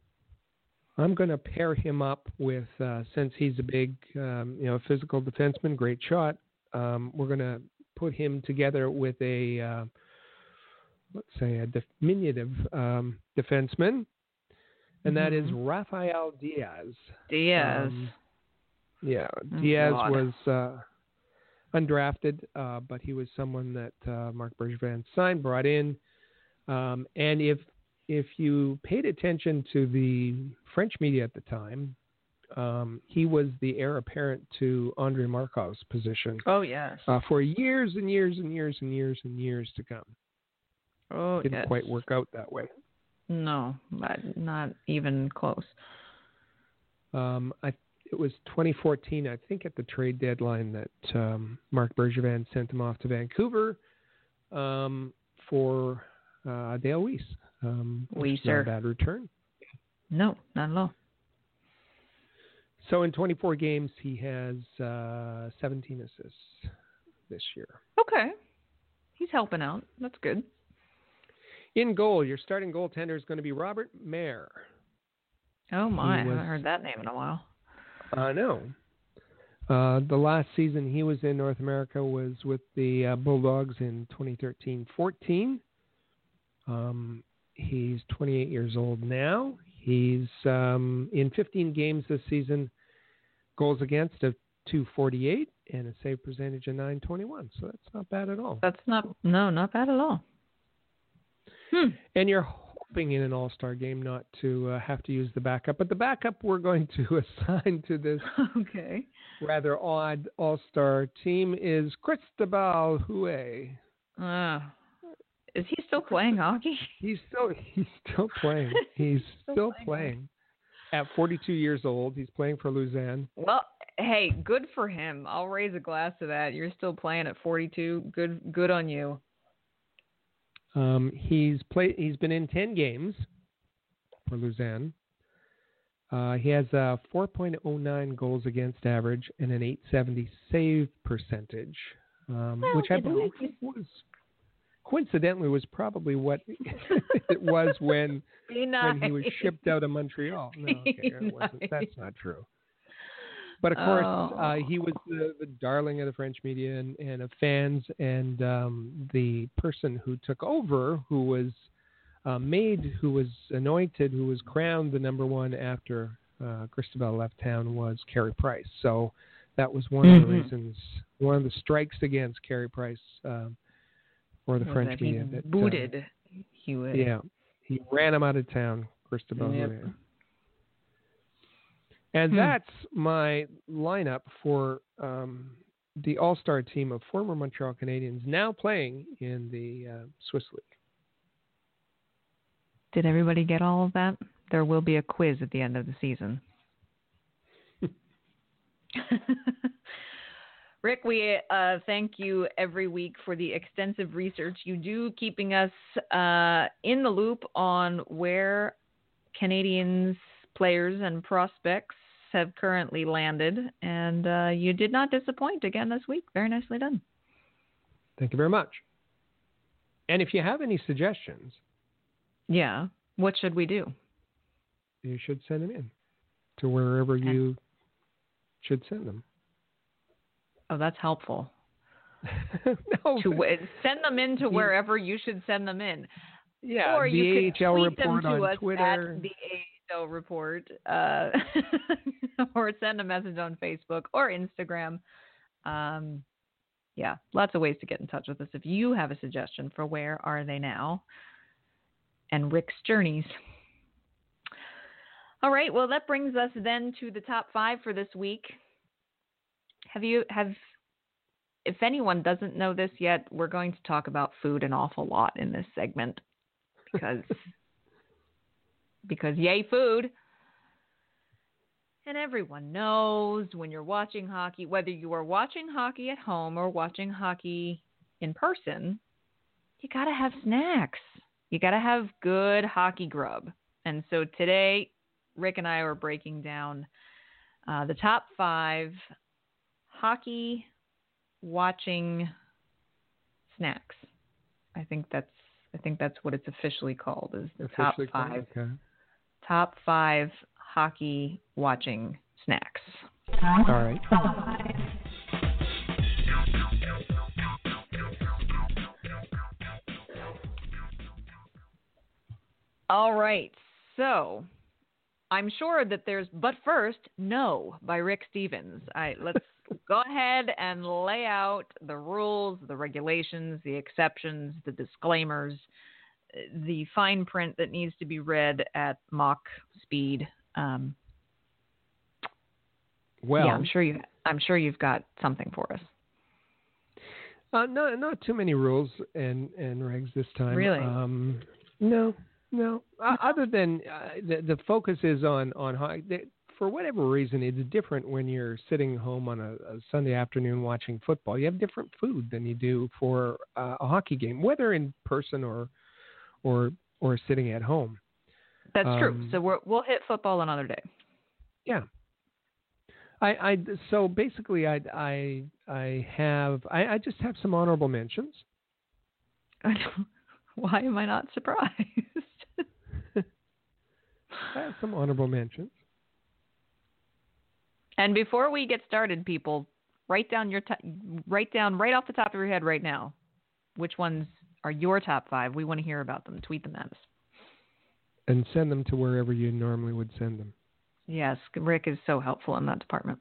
I'm going to pair him up with, uh, since he's a big, um, you know, physical defenseman, great shot. Um, we're going to put him together with a, uh, let's say, a diminutive um, defenseman, and mm-hmm. that is Rafael Diaz. Diaz. Um, yeah, oh, Diaz God. was uh, undrafted, uh, but he was someone that uh, Marc Bergevin signed, brought in, um, and if If you paid attention to the French media at the time, um, he was the heir apparent to Andrei Markov's position. Oh, yes. Uh, for years and years and years and years and years to come. Oh, Didn't yes. quite work out that way. No, not even close. Um, I, it was twenty fourteen, I think, at the trade deadline that um, Marc Bergevin sent him off to Vancouver um, for uh, Dale Weiss. Um, we not a bad return. No, not at all. So in twenty-four games, he has uh, seventeen assists this year. Okay. He's helping out. That's good. In goal, your starting goaltender is going to be Robert Mayer. Oh, my. Was, I haven't heard that name in a while. I know. Uh, the last season he was in North America was with the uh, Bulldogs in twenty thirteen fourteen. Um, He's twenty-eight years old now. He's um, in fifteen games this season, goals against of two forty-eight and a save percentage of nine twenty-one. So that's not bad at all. That's not, no, not bad at all. Hmm. And you're hoping in an all-star game not to uh, have to use the backup. But the backup we're going to assign to this okay. rather odd all-star team is Cristobal Huet. Ah. Is he still playing hockey? He's still he's still playing. He's still, still playing. playing. At forty-two years old, he's playing for Lausanne. Well, hey, good for him. I'll raise a glass to that. You're still playing at forty-two. Good, good on you. Um, he's played. He's been in ten games for Lausanne. Uh, he has a four point oh nine goals against average and an eight seventy save percentage, um, well, which I believe was. Coincidentally, was probably what it was when nice. when he was shipped out of Montreal. No, okay, it wasn't. That's not true. But of course, oh. uh, he was the, the darling of the French media and, and of fans, and um, the person who took over, who was uh, made, who was anointed, who was crowned the number one after uh, Cristobal left town, was Carey Price. So that was one mm-hmm. of the reasons, one of the strikes against Carey Price. Um, Or the well, French that media. He that, booted uh, Hewitt. Yeah. He ran him out of town, Cristobal yep. Huet. And hmm. that's my lineup for um, the all-star team of former Montreal Canadiens now playing in the uh, Swiss League. Did everybody get all of that? There will be a quiz at the end of the season. Rick, we uh, thank you every week for the extensive research you do, keeping us uh, in the loop on where Canadians players and prospects have currently landed. And uh, you did not disappoint again this week. Very nicely done. Thank you very much. And if you have any suggestions. Yeah, what should we do? You should send them in to wherever you and- should send them. Oh, that's helpful. no, to send them in to wherever you should send them in. Yeah, or the you A could H L tweet report them to on us Twitter. at the A H L report, uh, or send a message on Facebook or Instagram. Um, yeah, lots of ways to get in touch with us. If you have a suggestion for Where Are They Now and Rick's Journeys. All right, well, that brings us then to the top five for this week. Have you, have, if anyone doesn't know this yet, we're going to talk about food an awful lot in this segment because, because yay, food. And everyone knows when you're watching hockey, whether you are watching hockey at home or watching hockey in person, you got to have snacks. You got to have good hockey grub. And so today, Rick and I are breaking down uh, the top five hockey watching snacks. I think that's I think that's what it's officially called, is the Officially top five called, okay. top five hockey watching snacks. All right. All right. So I'm sure that there's, but first, No by Rick Stevens. I, let's go ahead and lay out the rules, the regulations, the exceptions, the disclaimers, the fine print that needs to be read at mock speed. Um, well, yeah, I'm sure you. I'm sure you've got something for us. Uh, no, not too many rules and, and regs this time. Really? Um, no, no. Uh, other than uh, the the focus is on on how, for whatever reason, it's different when you're sitting home on a, a Sunday afternoon watching football. You have different food than you do for uh, a hockey game, whether in person or or or sitting at home. That's um, true. So we're, we'll hit football another day. Yeah. I, I so basically I I I have I, I just have some honorable mentions. Why am I not surprised? I have some honorable mentions. And before we get started, people, write down your t- write down right off the top of your head right now which ones are your top five. We want to hear about them. Tweet them at us. And send them to wherever you normally would send them. Yes, Rick is so helpful in that department.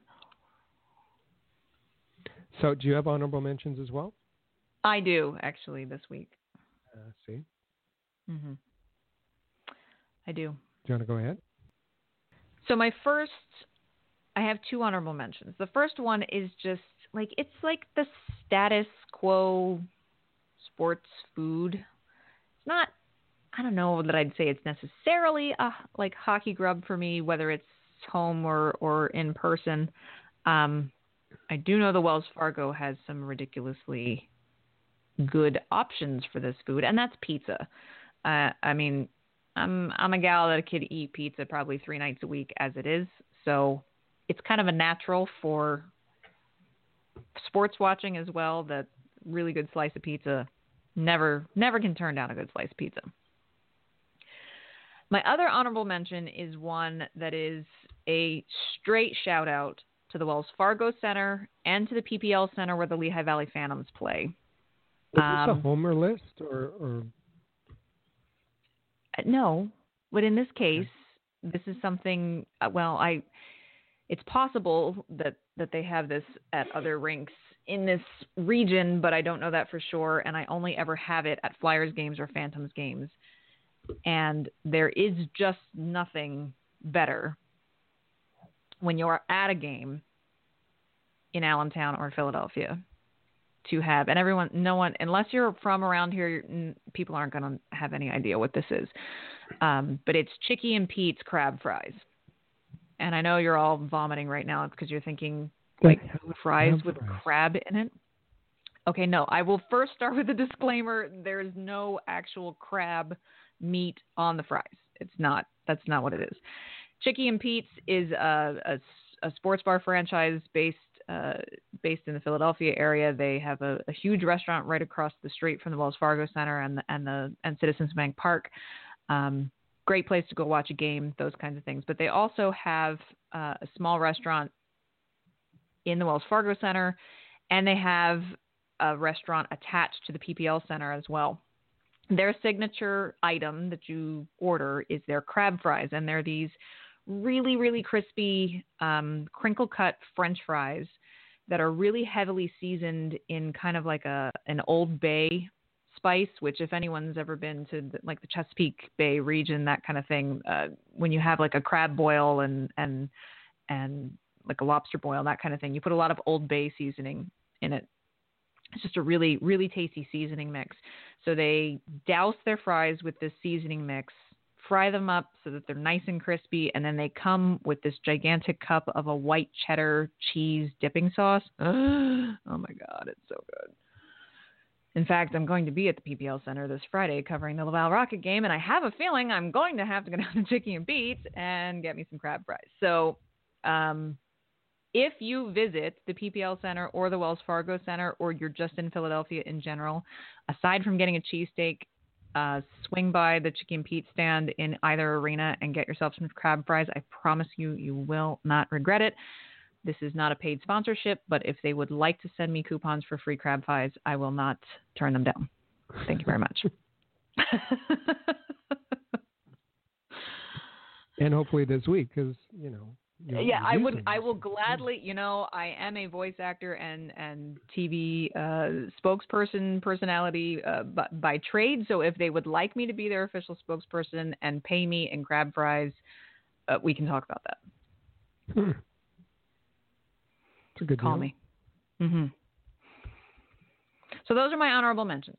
So do you have honorable mentions as well? I do, actually, this week. Uh, see? Mm-hmm. I do. Do you want to go ahead? So my first, I have two honorable mentions. The first one is just, like, it's like the status quo sports food. It's not, I don't know that I'd say it's necessarily a, like, hockey grub for me, whether it's home or, or in person. Um, I do know the Wells Fargo has some ridiculously good options for this food, and that's pizza. Uh, I mean, I'm I'm a gal that could eat pizza probably three nights a week as it is, so it's kind of a natural for sports watching as well. That really good slice of pizza never never can turn down a good slice of pizza. My other honorable mention is one that is a straight shout out to the Wells Fargo Center and to the P P L Center where the Lehigh Valley Phantoms play. Is Um, this a homer list or, or? No, but in this case, this is something. Uh, well, I. It's possible that, that they have this at other rinks in this region, but I don't know that for sure. And I only ever have it at Flyers games or Phantoms games. And there is just nothing better when you're at a game in Allentown or Philadelphia to have, and everyone, no one, unless you're from around here, people aren't going to have any idea what this is. Um, but it's Chicky and Pete's crab fries. And I know you're all vomiting right now because you're thinking, like, fries with fries. crab in it. Okay, no, I will first start with a disclaimer. There is no actual crab meat on the fries. It's not, that's not what it is. Chicky and Pete's is a, a, a sports bar franchise based uh, based in the Philadelphia area. They have a, a huge restaurant right across the street from the Wells Fargo Center and the, and the and Citizens Bank Park. Um, great place to go watch a game, those kinds of things. But they also have uh, a small restaurant in the Wells Fargo Center, and they have a restaurant attached to the P P L Center as well. Their signature item that you order is their crab fries, and they're these really, really crispy, um, crinkle-cut French fries that are really heavily seasoned in kind of like a an Old Bay spice, which if anyone's ever been to the, like the Chesapeake Bay region, that kind of thing, uh, when you have like a crab boil and and and like a lobster boil, that kind of thing, you put a lot of Old Bay seasoning in it. It's just a really, really tasty seasoning mix. So they douse their fries with this seasoning mix, fry them up so that they're nice and crispy, and then they come with this gigantic cup of a white cheddar cheese dipping sauce. Oh my God, it's so good. In fact, I'm going to be at the P P L Center this Friday covering the Laval Rocket game, and I have a feeling I'm going to have to go down to Chicky and Pete's and get me some crab fries. So um, if you visit the P P L Center or the Wells Fargo Center, or you're just in Philadelphia in general, aside from getting a cheesesteak, uh, swing by the Chicky and Pete's stand in either arena and get yourself some crab fries. I promise you, you will not regret it. This is not a paid sponsorship, but if they would like to send me coupons for free crab fries, I will not turn them down. Thank you very much. And hopefully this week, because, you know. Yeah, I would. I will gladly. You know, I am a voice actor and and T V uh, spokesperson personality uh, by, by trade. So if they would like me to be their official spokesperson and pay me in crab fries, uh, we can talk about that. Hmm. It's a good Call deal. me. Mm-hmm. So those are my honorable mentions.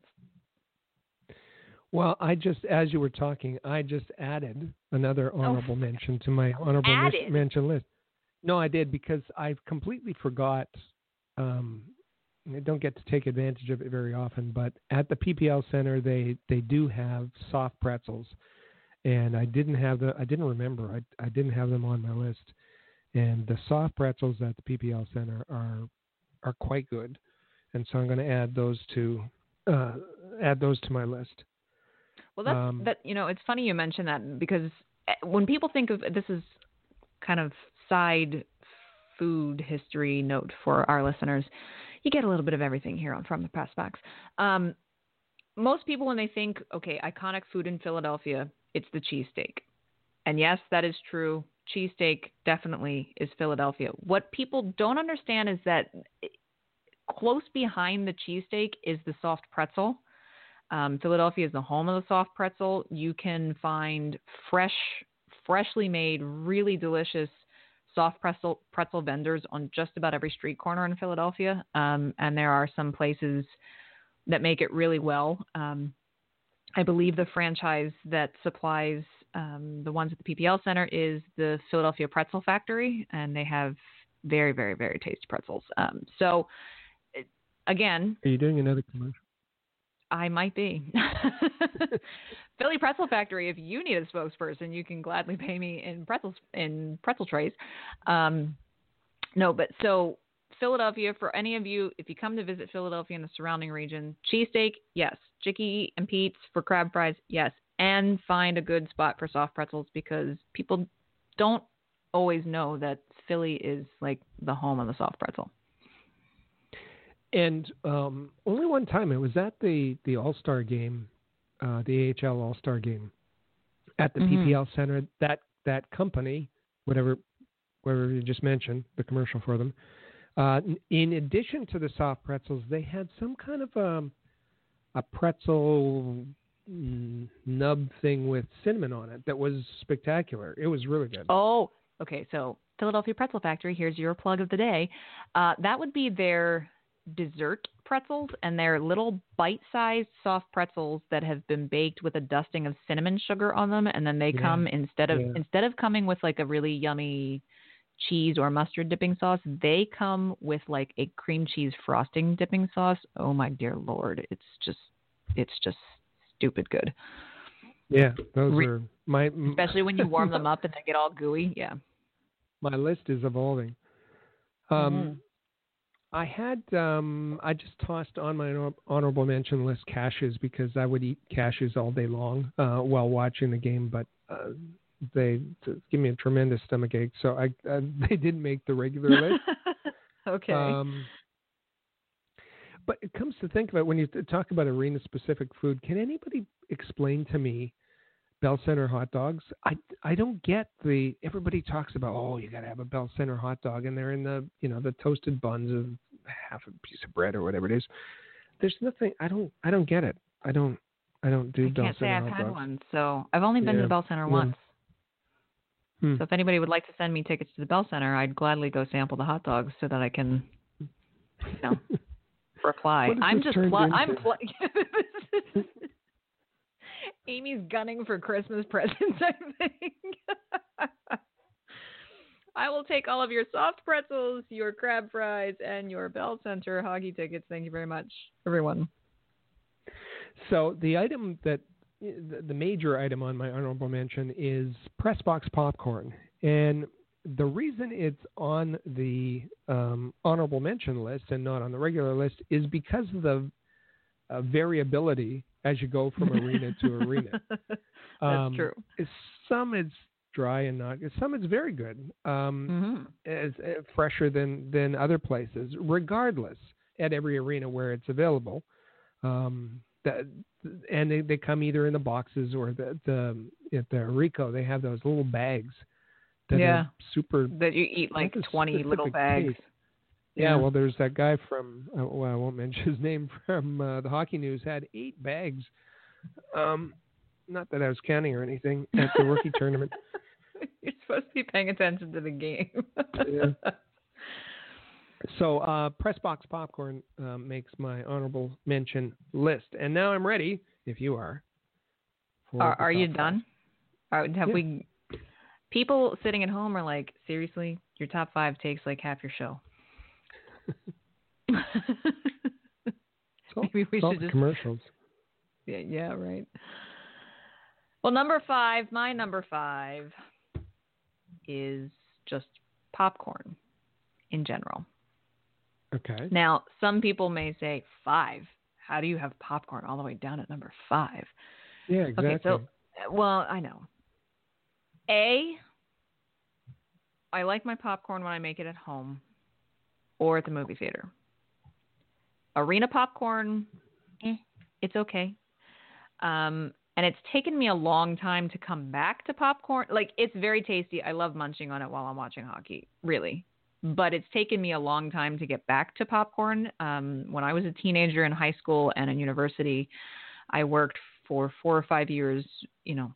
Well, I just, as you were talking, I just added another honorable oh. mention to my honorable added. mention list. No, I did, because I completely forgot. Um, I don't get to take advantage of it very often, but at the P P L Center, they, they do have soft pretzels, and I didn't have the, I didn't remember, I, I didn't have them on my list. And the soft pretzels at the P P L Center are are quite good, and so I'm going to add those to uh, add those to my list. Well, that's um, that. You know, it's funny you mention that, because when people think of this, is kind of side food history note for our listeners. You get a little bit of everything here on From the Press Box. Um, most people, when they think, okay, iconic food in Philadelphia, it's the cheesesteak, and yes, that is true. Cheesesteak definitely is Philadelphia. What people don't understand is that close behind the cheesesteak is the soft pretzel. Um, Philadelphia is the home of the soft pretzel. You can find fresh, freshly made, really delicious soft pretzel pretzel vendors on just about every street corner in Philadelphia. Um, and there are some places that make it really well. Um, I believe the franchise that supplies um, the ones at the P P L Center is the Philadelphia Pretzel Factory, and they have very, very, very tasty pretzels. Um, so, again, are you doing another commercial? I might be. Philly Pretzel Factory. If you need a spokesperson, you can gladly pay me in pretzels in pretzel trays. Um, no, but so Philadelphia, for any of you, if you come to visit Philadelphia and the surrounding region, cheesesteak, yes. Chicky and Pete's for crab fries, yes. And find a good spot for soft pretzels, because people don't always know that Philly is like the home of the soft pretzel. And um, only one time, it was at the, the All-Star game, uh, the A H L All-Star game at the mm-hmm. P P L Center. That that company, whatever, whatever you just mentioned, the commercial for them, uh, in addition to the soft pretzels, they had some kind of um, a pretzel mm, nub thing with cinnamon on it that was spectacular. It was really good. Oh, okay. So Philadelphia Pretzel Factory, here's your plug of the day. Uh, that would be their dessert pretzels, and they're little bite-sized soft pretzels that have been baked with a dusting of cinnamon sugar on them, and then they yeah. come instead of yeah. instead of coming with like a really yummy cheese or mustard dipping sauce, they come with like a cream cheese frosting dipping sauce. Oh my dear Lord, it's just it's just stupid good. Yeah, those Re- are my especially when you warm them up and they get all gooey. Yeah, my list is evolving. Um, mm-hmm. I had, um, I just tossed on my honorable mention list cashews, because I would eat cashews all day long uh, while watching the game, but uh, they give me a tremendous stomach ache, so I uh, they didn't make the regular list. Okay. Um, but it comes to think of it, when you talk about arena-specific food, can anybody explain to me Bell Center hot dogs? I, I don't get the, everybody talks about, oh, you got to have a Bell Center hot dog, and they're in the, you know, the toasted buns of half a piece of bread or whatever it is. There's nothing, I don't, I don't get it. I don't, I don't do I Bell can't say Center I've hot had dogs. one, so I've only been Yeah. to the Bell Center Yeah. once. Hmm. So if anybody would like to send me tickets to the Bell Center, I'd gladly go sample the hot dogs so that I can, you know, reply. What has I'm this just, turned pl- I'm into? pl- Amy's gunning for Christmas presents, I think. I will take all of your soft pretzels, your crab fries, and your Bell Center hockey tickets. Thank you very much, everyone. So the item that, the the major item on my honorable mention is Pressbox popcorn. And the reason it's on the um, honorable mention list and not on the regular list is because of the uh, variability as you go from arena to arena. That's um, true. Some it's dry and not, some it's very good, um, Mm-hmm. it's, uh, fresher than, than other places, regardless, at every arena where it's available. Um, that, and they, they come either in the boxes or the, the at the Rico, they have those little bags that Yeah. are super. That you eat like have a twenty little specific bags. taste. Yeah, well, there's that guy from, uh, well, I won't mention his name, from uh, the Hockey News, had eight bags. Um, not that I was counting or anything, at the rookie tournament. You're supposed to be paying attention to the game. Yeah. So uh, Pressbox popcorn uh, makes my honorable mention list. And now I'm ready, if you are. for Are, the are you top done? Are, have Yeah. we? People sitting at home are like, seriously, your top five takes like half your show. five. So, Maybe we it's all should the just. commercials. Yeah, yeah, right. Well, number five, my number five is just popcorn in general. Okay. Now, some people may say, five? How do you have popcorn all the way down at number five? Yeah, exactly. Okay, so, well, I know. A, I like my popcorn when I make it at home or at the movie theater. Arena popcorn, eh, it's okay. Um, and it's taken me a long time to come back to popcorn. Like, it's very tasty. I love munching on it while I'm watching hockey, really. But it's taken me a long time to get back to popcorn. Um, when I was a teenager in high school and in university, I worked for four or five years, you know,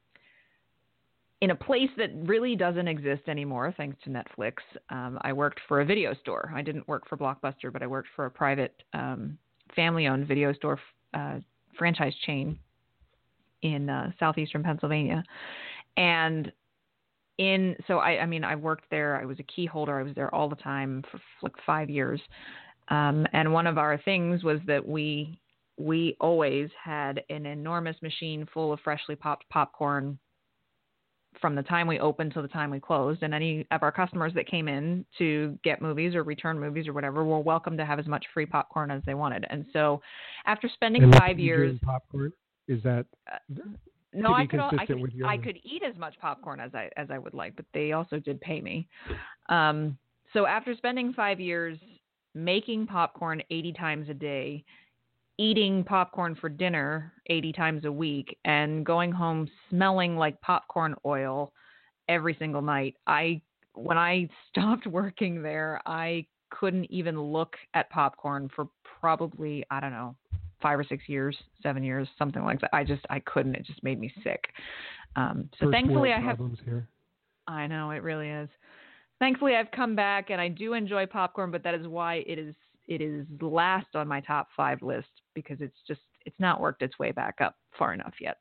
in a place that really doesn't exist anymore, thanks to Netflix. Um, I worked for a video store. I didn't work for Blockbuster, but I worked for a private um, family-owned video store uh, franchise chain in uh, southeastern Pennsylvania. And in so I, I mean, I worked there. I was a key holder. I was there all the time for like five years. Um, and one of our things was that we we always had an enormous machine full of freshly popped popcorn from the time we opened to the time we closed. And any of our customers that came in to get movies or return movies or whatever were welcome to have as much free popcorn as they wanted. And so after spending And five you years, doing popcorn, is that uh, to no, be I could, I consistent could, with your- I could eat as much popcorn as I, as I would like, but they also did pay me. Um, so after spending five years making popcorn eighty times a day, eating popcorn for dinner eighty times a week, and going home smelling like popcorn oil every single night, I, when I stopped working there, I couldn't even look at popcorn for probably, I don't know, five or six years, seven years, something like that. I just, I couldn't. It just made me sick. Um, so First thankfully world I have, problems here. I know it really is. Thankfully I've come back and I do enjoy popcorn, but that is why it is, it is last on my top five list, because it's just, it's not worked its way back up far enough yet.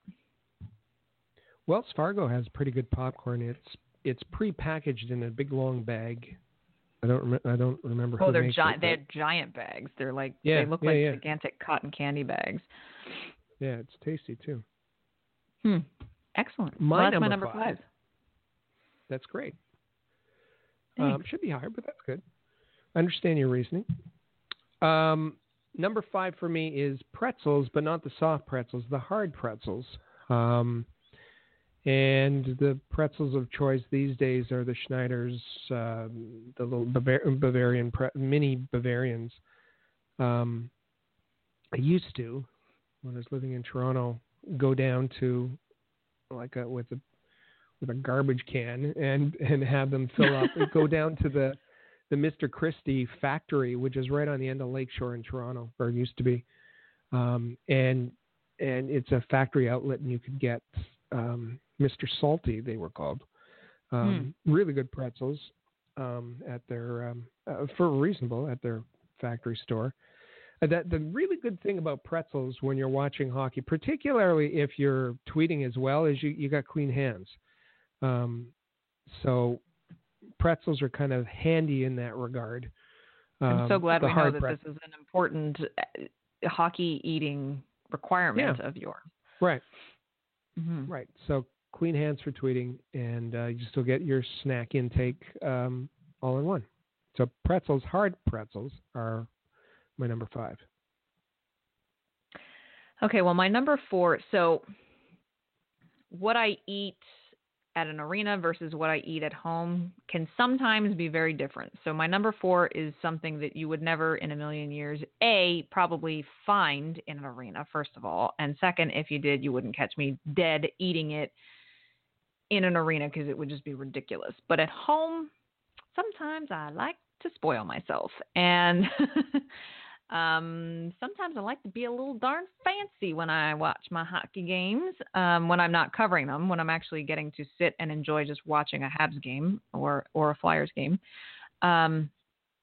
Wells Fargo has pretty good popcorn. It's it's pre-packaged in a big long bag. I don't rem- I don't remember. Oh, who they're makes giant. it, They're but giant bags. They're like Yeah, they look yeah, like yeah. gigantic cotton candy bags. Yeah, it's tasty too. Hmm. Excellent. My well, that's number my number five. five. That's great. Thanks. Um, should be higher, but that's good. I understand your reasoning. Um, number five for me is pretzels, but not the soft pretzels, the hard pretzels. Um, and the pretzels of choice these days are the Schneider's, um, the little Bavar- Bavarian, pre- mini Bavarians. Um, I used to, when I was living in Toronto, go down to like a, with a with a garbage can and, and have them fill up. And go down to the the Mister Christie factory, which is right on the end of Lakeshore in Toronto, or it used to be, um, and and it's a factory outlet, and you could get um, Mister Salty, they were called, um, hmm. really good pretzels um, at their um, uh, for reasonable at their factory store. Uh, that the really good thing about pretzels when you're watching hockey, particularly if you're tweeting as well, is you you got clean hands. Um, so pretzels are kind of handy in that regard. Um, I'm so glad we know that pretzel. this is an important uh, hockey eating requirement yeah. of yours. Right. Mm-hmm. Right. So clean hands for tweeting, and uh, you still get your snack intake um, all in one. So pretzels, hard pretzels, are my number five. Okay, well, my number four, so what I eat at an arena versus what I eat at home can sometimes be very different. So my number four is something that you would never in a million years, A, probably find in an arena, first of all. And second, if you did, you wouldn't catch me dead eating it in an arena because it would just be ridiculous. But at home, sometimes I like to spoil myself. And um, sometimes I like to be a little darn fancy when I watch my hockey games, um, when I'm not covering them, when I'm actually getting to sit and enjoy just watching a Habs game or, or a Flyers game. Um,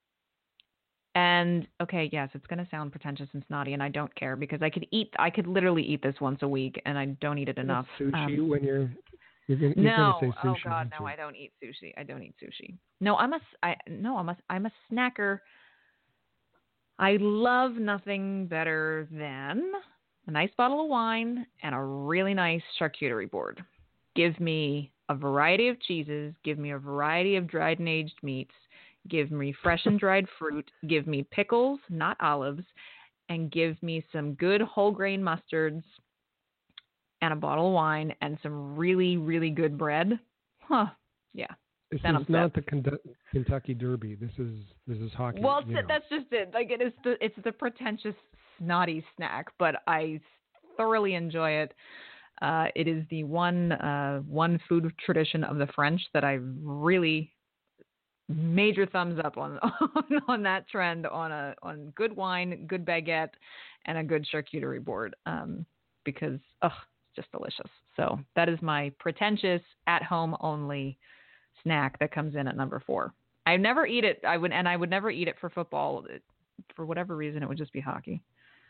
and okay, yes, it's going to sound pretentious and snotty, and I don't care because I could eat, I could literally eat this once a week and I don't eat it enough. Sushi um, when you're, you're going no, to say sushi. oh God, no, you? I don't eat sushi. I don't eat sushi. No, I'm a, I, no, I'm a, I'm a snacker. I love nothing better than a nice bottle of wine and a really nice charcuterie board. Give me a variety of cheeses. Give me a variety of dried and aged meats. Give me fresh and dried fruit. Give me pickles, not olives. And give me some good whole grain mustards and a bottle of wine and some really, really good bread. Huh. Yeah. This then is I'm not set. the Kentucky Derby. This is this is hockey. Well, you know. that's just it. Like it is the it's the pretentious snotty snack, but I thoroughly enjoy it. Uh, it is the one uh, one food tradition of the French that I really major thumbs up on on, on that trend on a on good wine, good baguette, and a good charcuterie board. Um, because ugh, it's just delicious. So that is my pretentious at home only snack that comes in at number four. I never eat it. I would, and I would never eat it for football. It, for whatever reason, it would just be hockey.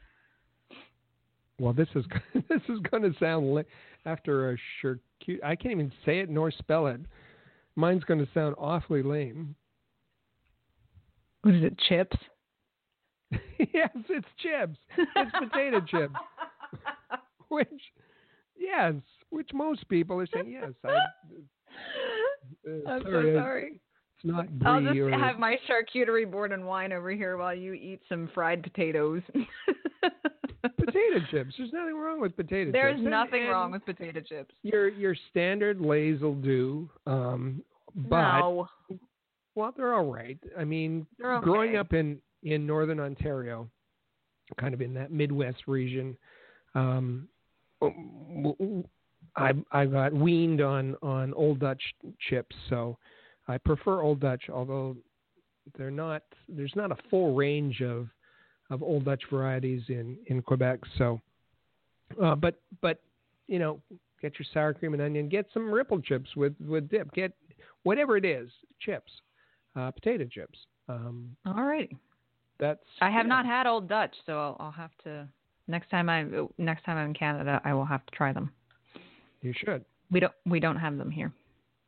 Well, this is this is going to sound li- after a charcuterie. I can't even say it nor spell it. Mine's going to sound awfully lame. What is it? Chips? Yes, it's chips. It's potato chips. Which, yes, which most people are saying yes. I, Uh, I'm sorry, so sorry. It's not brie I'll just or... have my charcuterie board and wine over here while you eat some fried potatoes. Potato chips. There's nothing wrong with potato There's chips. There's nothing and, wrong with potato chips. Your your standard Lay's will do, um, but no. well, they're all right. I mean, okay. growing up in, in northern Ontario, kind of in that Midwest region, um, I I got weaned on, on Old Dutch chips, so I prefer Old Dutch. Although they're not, there's not a full range of of Old Dutch varieties in, in Quebec. So, uh, but but you know, get your sour cream and onion. Get some Ripple chips with, with dip. Get whatever it is, chips, uh, potato chips. Um, All right. That's. I have yeah. not had Old Dutch, so I'll, I'll have to next time I next time I'm in Canada, I will have to try them. You should. We don't we don't have them here.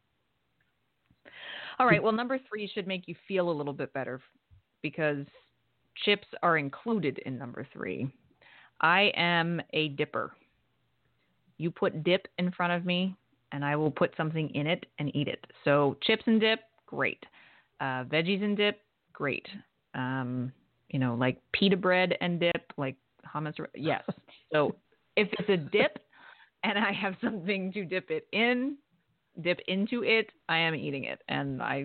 All right. Well, number three should make you feel a little bit better because chips are included in number three. I am a dipper. You put dip in front of me, and I will put something in it and eat it. So chips and dip, great. Uh, veggies and dip, great. Um, you know, like pita bread and dip, like hummus. Yes. So if it's a dip and I have something to dip it in, dip into it, I am eating it. And I...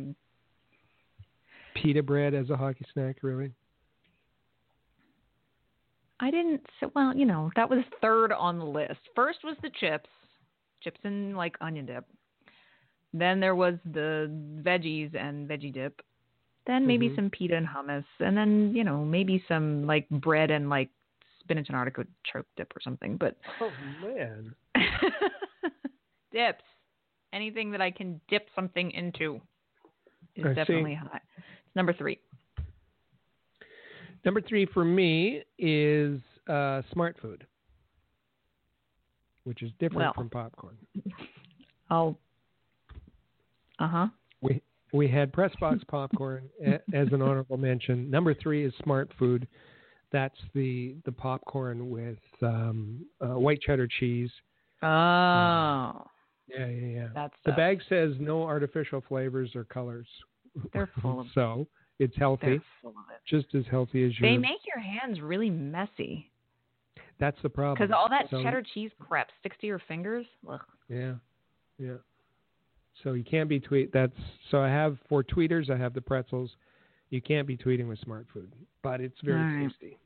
Pita bread as a hockey snack, really? I didn't. Well, you know, that was third on the list. First was the chips, chips and like onion dip. Then there was the veggies and veggie dip. Then maybe Mhm. some pita and hummus, and then you know maybe some like bread and like spinach and artichoke dip or something. But Oh man. dips, anything that I can dip something into, is I see. definitely high. It's number three. Number three for me is uh, Smart Food, which is different Well. from popcorn. Oh. Uh huh. We we had press box popcorn a, as an honorable mention. Number three is Smart Food. That's the the popcorn with um, uh, white cheddar cheese. Oh. Um, yeah, yeah, yeah. That's the bag says no artificial flavors or colors. They're full of. So it's healthy, They're full of it. just as healthy as you. They make your hands really messy. That's the problem. Because all that so, cheddar cheese crap sticks to your fingers. Ugh. Yeah, yeah. So you can't be tweet. That's so I have for tweeters. I have the pretzels. You can't be tweeting with Smart Food, but it's very Right. tasty.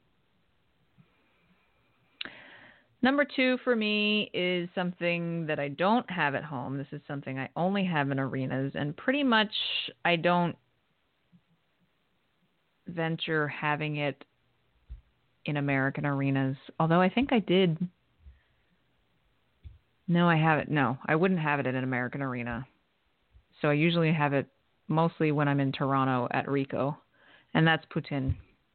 Number two for me is something that I don't have at home. This is something I only have in arenas, and pretty much I don't venture having it in American arenas. Although I think I did. No, I have it. No, I wouldn't have it in an American arena. So I usually have it mostly when I'm in Toronto at Rico, and that's poutine.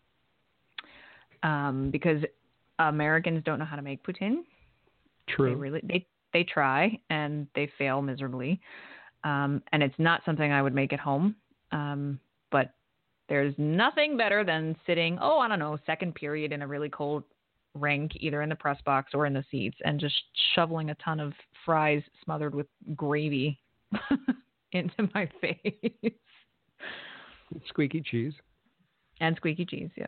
Um, because Americans don't know how to make poutine. True. They really they they try and they fail miserably. Um, and it's not something I would make at home. Um, but there's nothing better than sitting, oh, I don't know, second period in a really cold rink, either in the press box or in the seats, and just shoveling a ton of fries smothered with gravy into my face. Squeaky cheese. And squeaky cheese, yeah.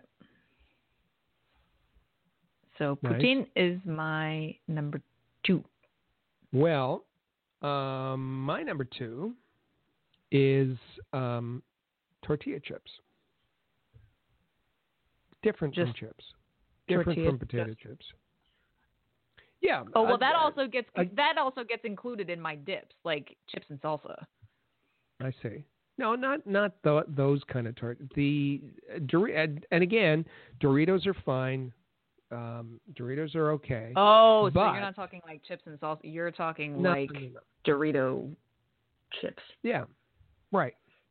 So Nice. poutine is my number two. Well, um, my number two is um, tortilla chips. Different Just from chips. Different tortilla from potato chips. chips. Yeah. Oh well, I- that I- also gets I- that also gets included in my dips, like chips and salsa. I see. No, not not th- those kind of tort. The uh, Dor- and, and again, Doritos are fine. Um, Doritos are okay. Oh, so But- you're not talking like chips and salsa. You're talking No, like no, no, no. Dorito chips. Yeah, right.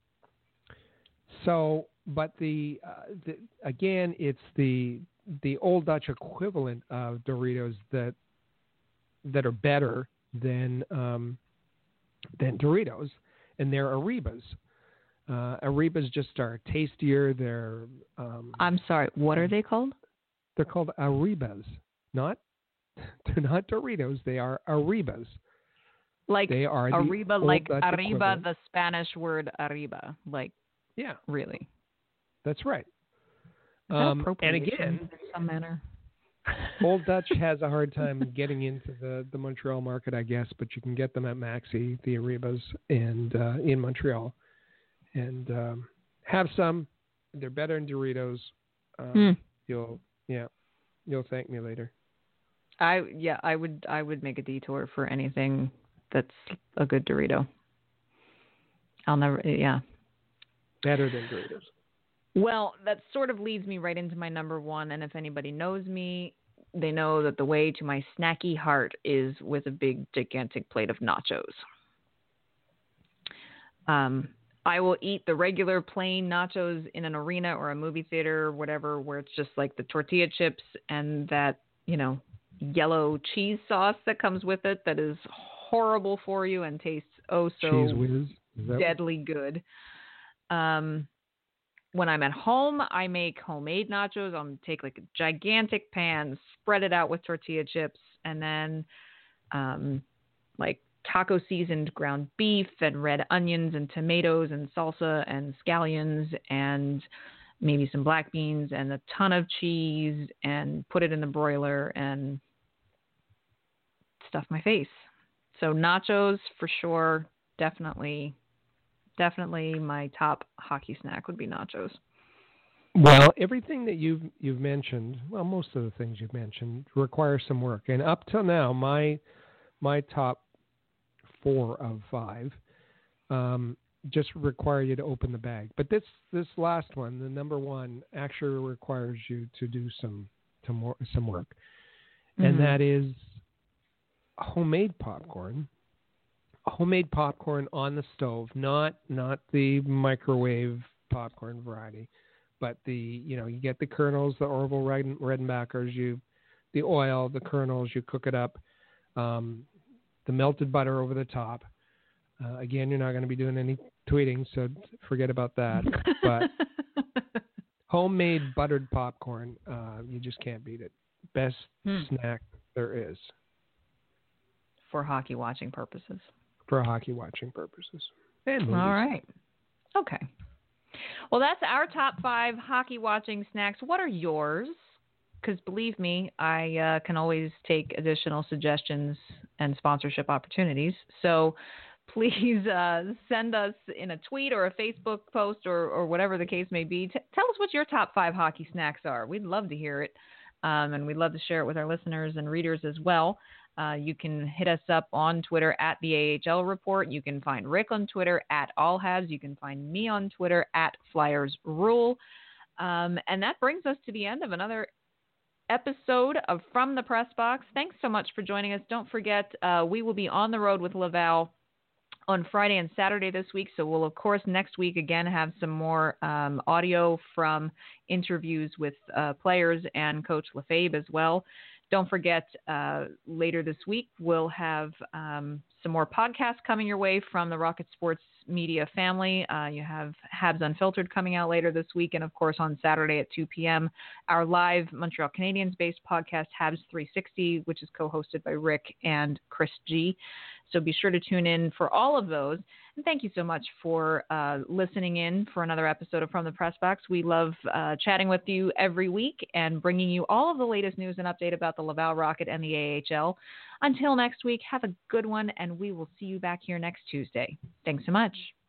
So, but the, uh, the again, it's the the Old Dutch equivalent of Doritos that that are better than um, than Doritos, and they're Arribas. Uh, Arribas just are tastier. They're um, I'm sorry. What are they called? they're called Arribas, not they're not Doritos. They are Arribas. Like They are the arriba, Old like Dutch arriba, equivalent. the Spanish word arriba. Like Yeah, really. that's right. Is that Um, and appropriation again, in some manner? Old Dutch has a hard time getting into the, the Montreal market, I guess, but you can get them at Maxi, the Arribas, and uh, in Montreal, and um, have some. They're better than Doritos. Um, Hmm. You'll, yeah, you'll thank me later. I yeah, I would I would make a detour for anything that's a good Dorito. I'll never yeah. Better than Doritos. Well, that sort of leads me right into my number one, and if anybody knows me, they know that the way to my snacky heart is with a big, gigantic plate of nachos. Um, I will eat the regular plain nachos in an arena or a movie theater or whatever, where it's just like the tortilla chips and that, you know, yellow cheese sauce that comes with it that is horrible for you and tastes oh so Cheese whiz. Is that deadly good. Um, when I'm at home, I make homemade nachos. I'll take like a gigantic pan, spread it out with tortilla chips, and then um, like taco seasoned ground beef and red onions and tomatoes and salsa and scallions and maybe some black beans and a ton of cheese and put it in the broiler and stuff my face. So nachos for sure, definitely, definitely my top hockey snack would be nachos. Well, everything that you've you've mentioned, well, most of the things you've mentioned require some work. And up till now, my my top four of five um, just require you to open the bag. But this this last one, the number one, actually requires you to do some to more, some work, mm-hmm. and that is homemade popcorn. Homemade popcorn on the stove, not not the microwave popcorn variety, but the you know you get the kernels, the Orville Red, Redenbachers, you the oil, the kernels, you cook it up, um, the melted butter over the top. Uh, again, you're not going to be doing any tweeting, so forget about that. But homemade buttered popcorn, uh, you just can't beat it. Best hmm. snack there is for hockey watching purposes. For hockey watching purposes. And movies. All right. Okay. Well, that's our top five hockey watching snacks. What are yours? Because believe me, I uh, can always take additional suggestions and sponsorship opportunities. So please uh, send us in a tweet or a Facebook post or, or whatever the case may be. T- tell us what your top five hockey snacks are. We'd love to hear it. Um, and we'd love to share it with our listeners and readers as well. Uh, you can hit us up on Twitter at the A H L Report. You can find Rick on Twitter at AllHabs. You can find me on Twitter at Flyers Rule. Um, and that brings us to the end of another episode of From the Press Box. Thanks so much for joining us. Don't forget, uh, we will be on the road with Laval on Friday and Saturday this week. So we'll, of course, next week again have some more um, audio from interviews with uh, players and Coach Lefebvre as well. Don't forget, uh, later this week, we'll have um, some more podcasts coming your way from the Rocket Sports Media family. Uh, you have Habs Unfiltered coming out later this week. And, of course, on Saturday at two p.m., our live Montreal Canadiens-based podcast, Habs three sixty, which is co-hosted by Rick and Chris G. So be sure to tune in for all of those. And thank you so much for uh, listening in for another episode of From the Press Box. We love uh, chatting with you every week and bringing you all of the latest news and update about the Laval Rocket and the A H L. Until next week, have a good one, and we will see you back here next Tuesday. Thanks so much.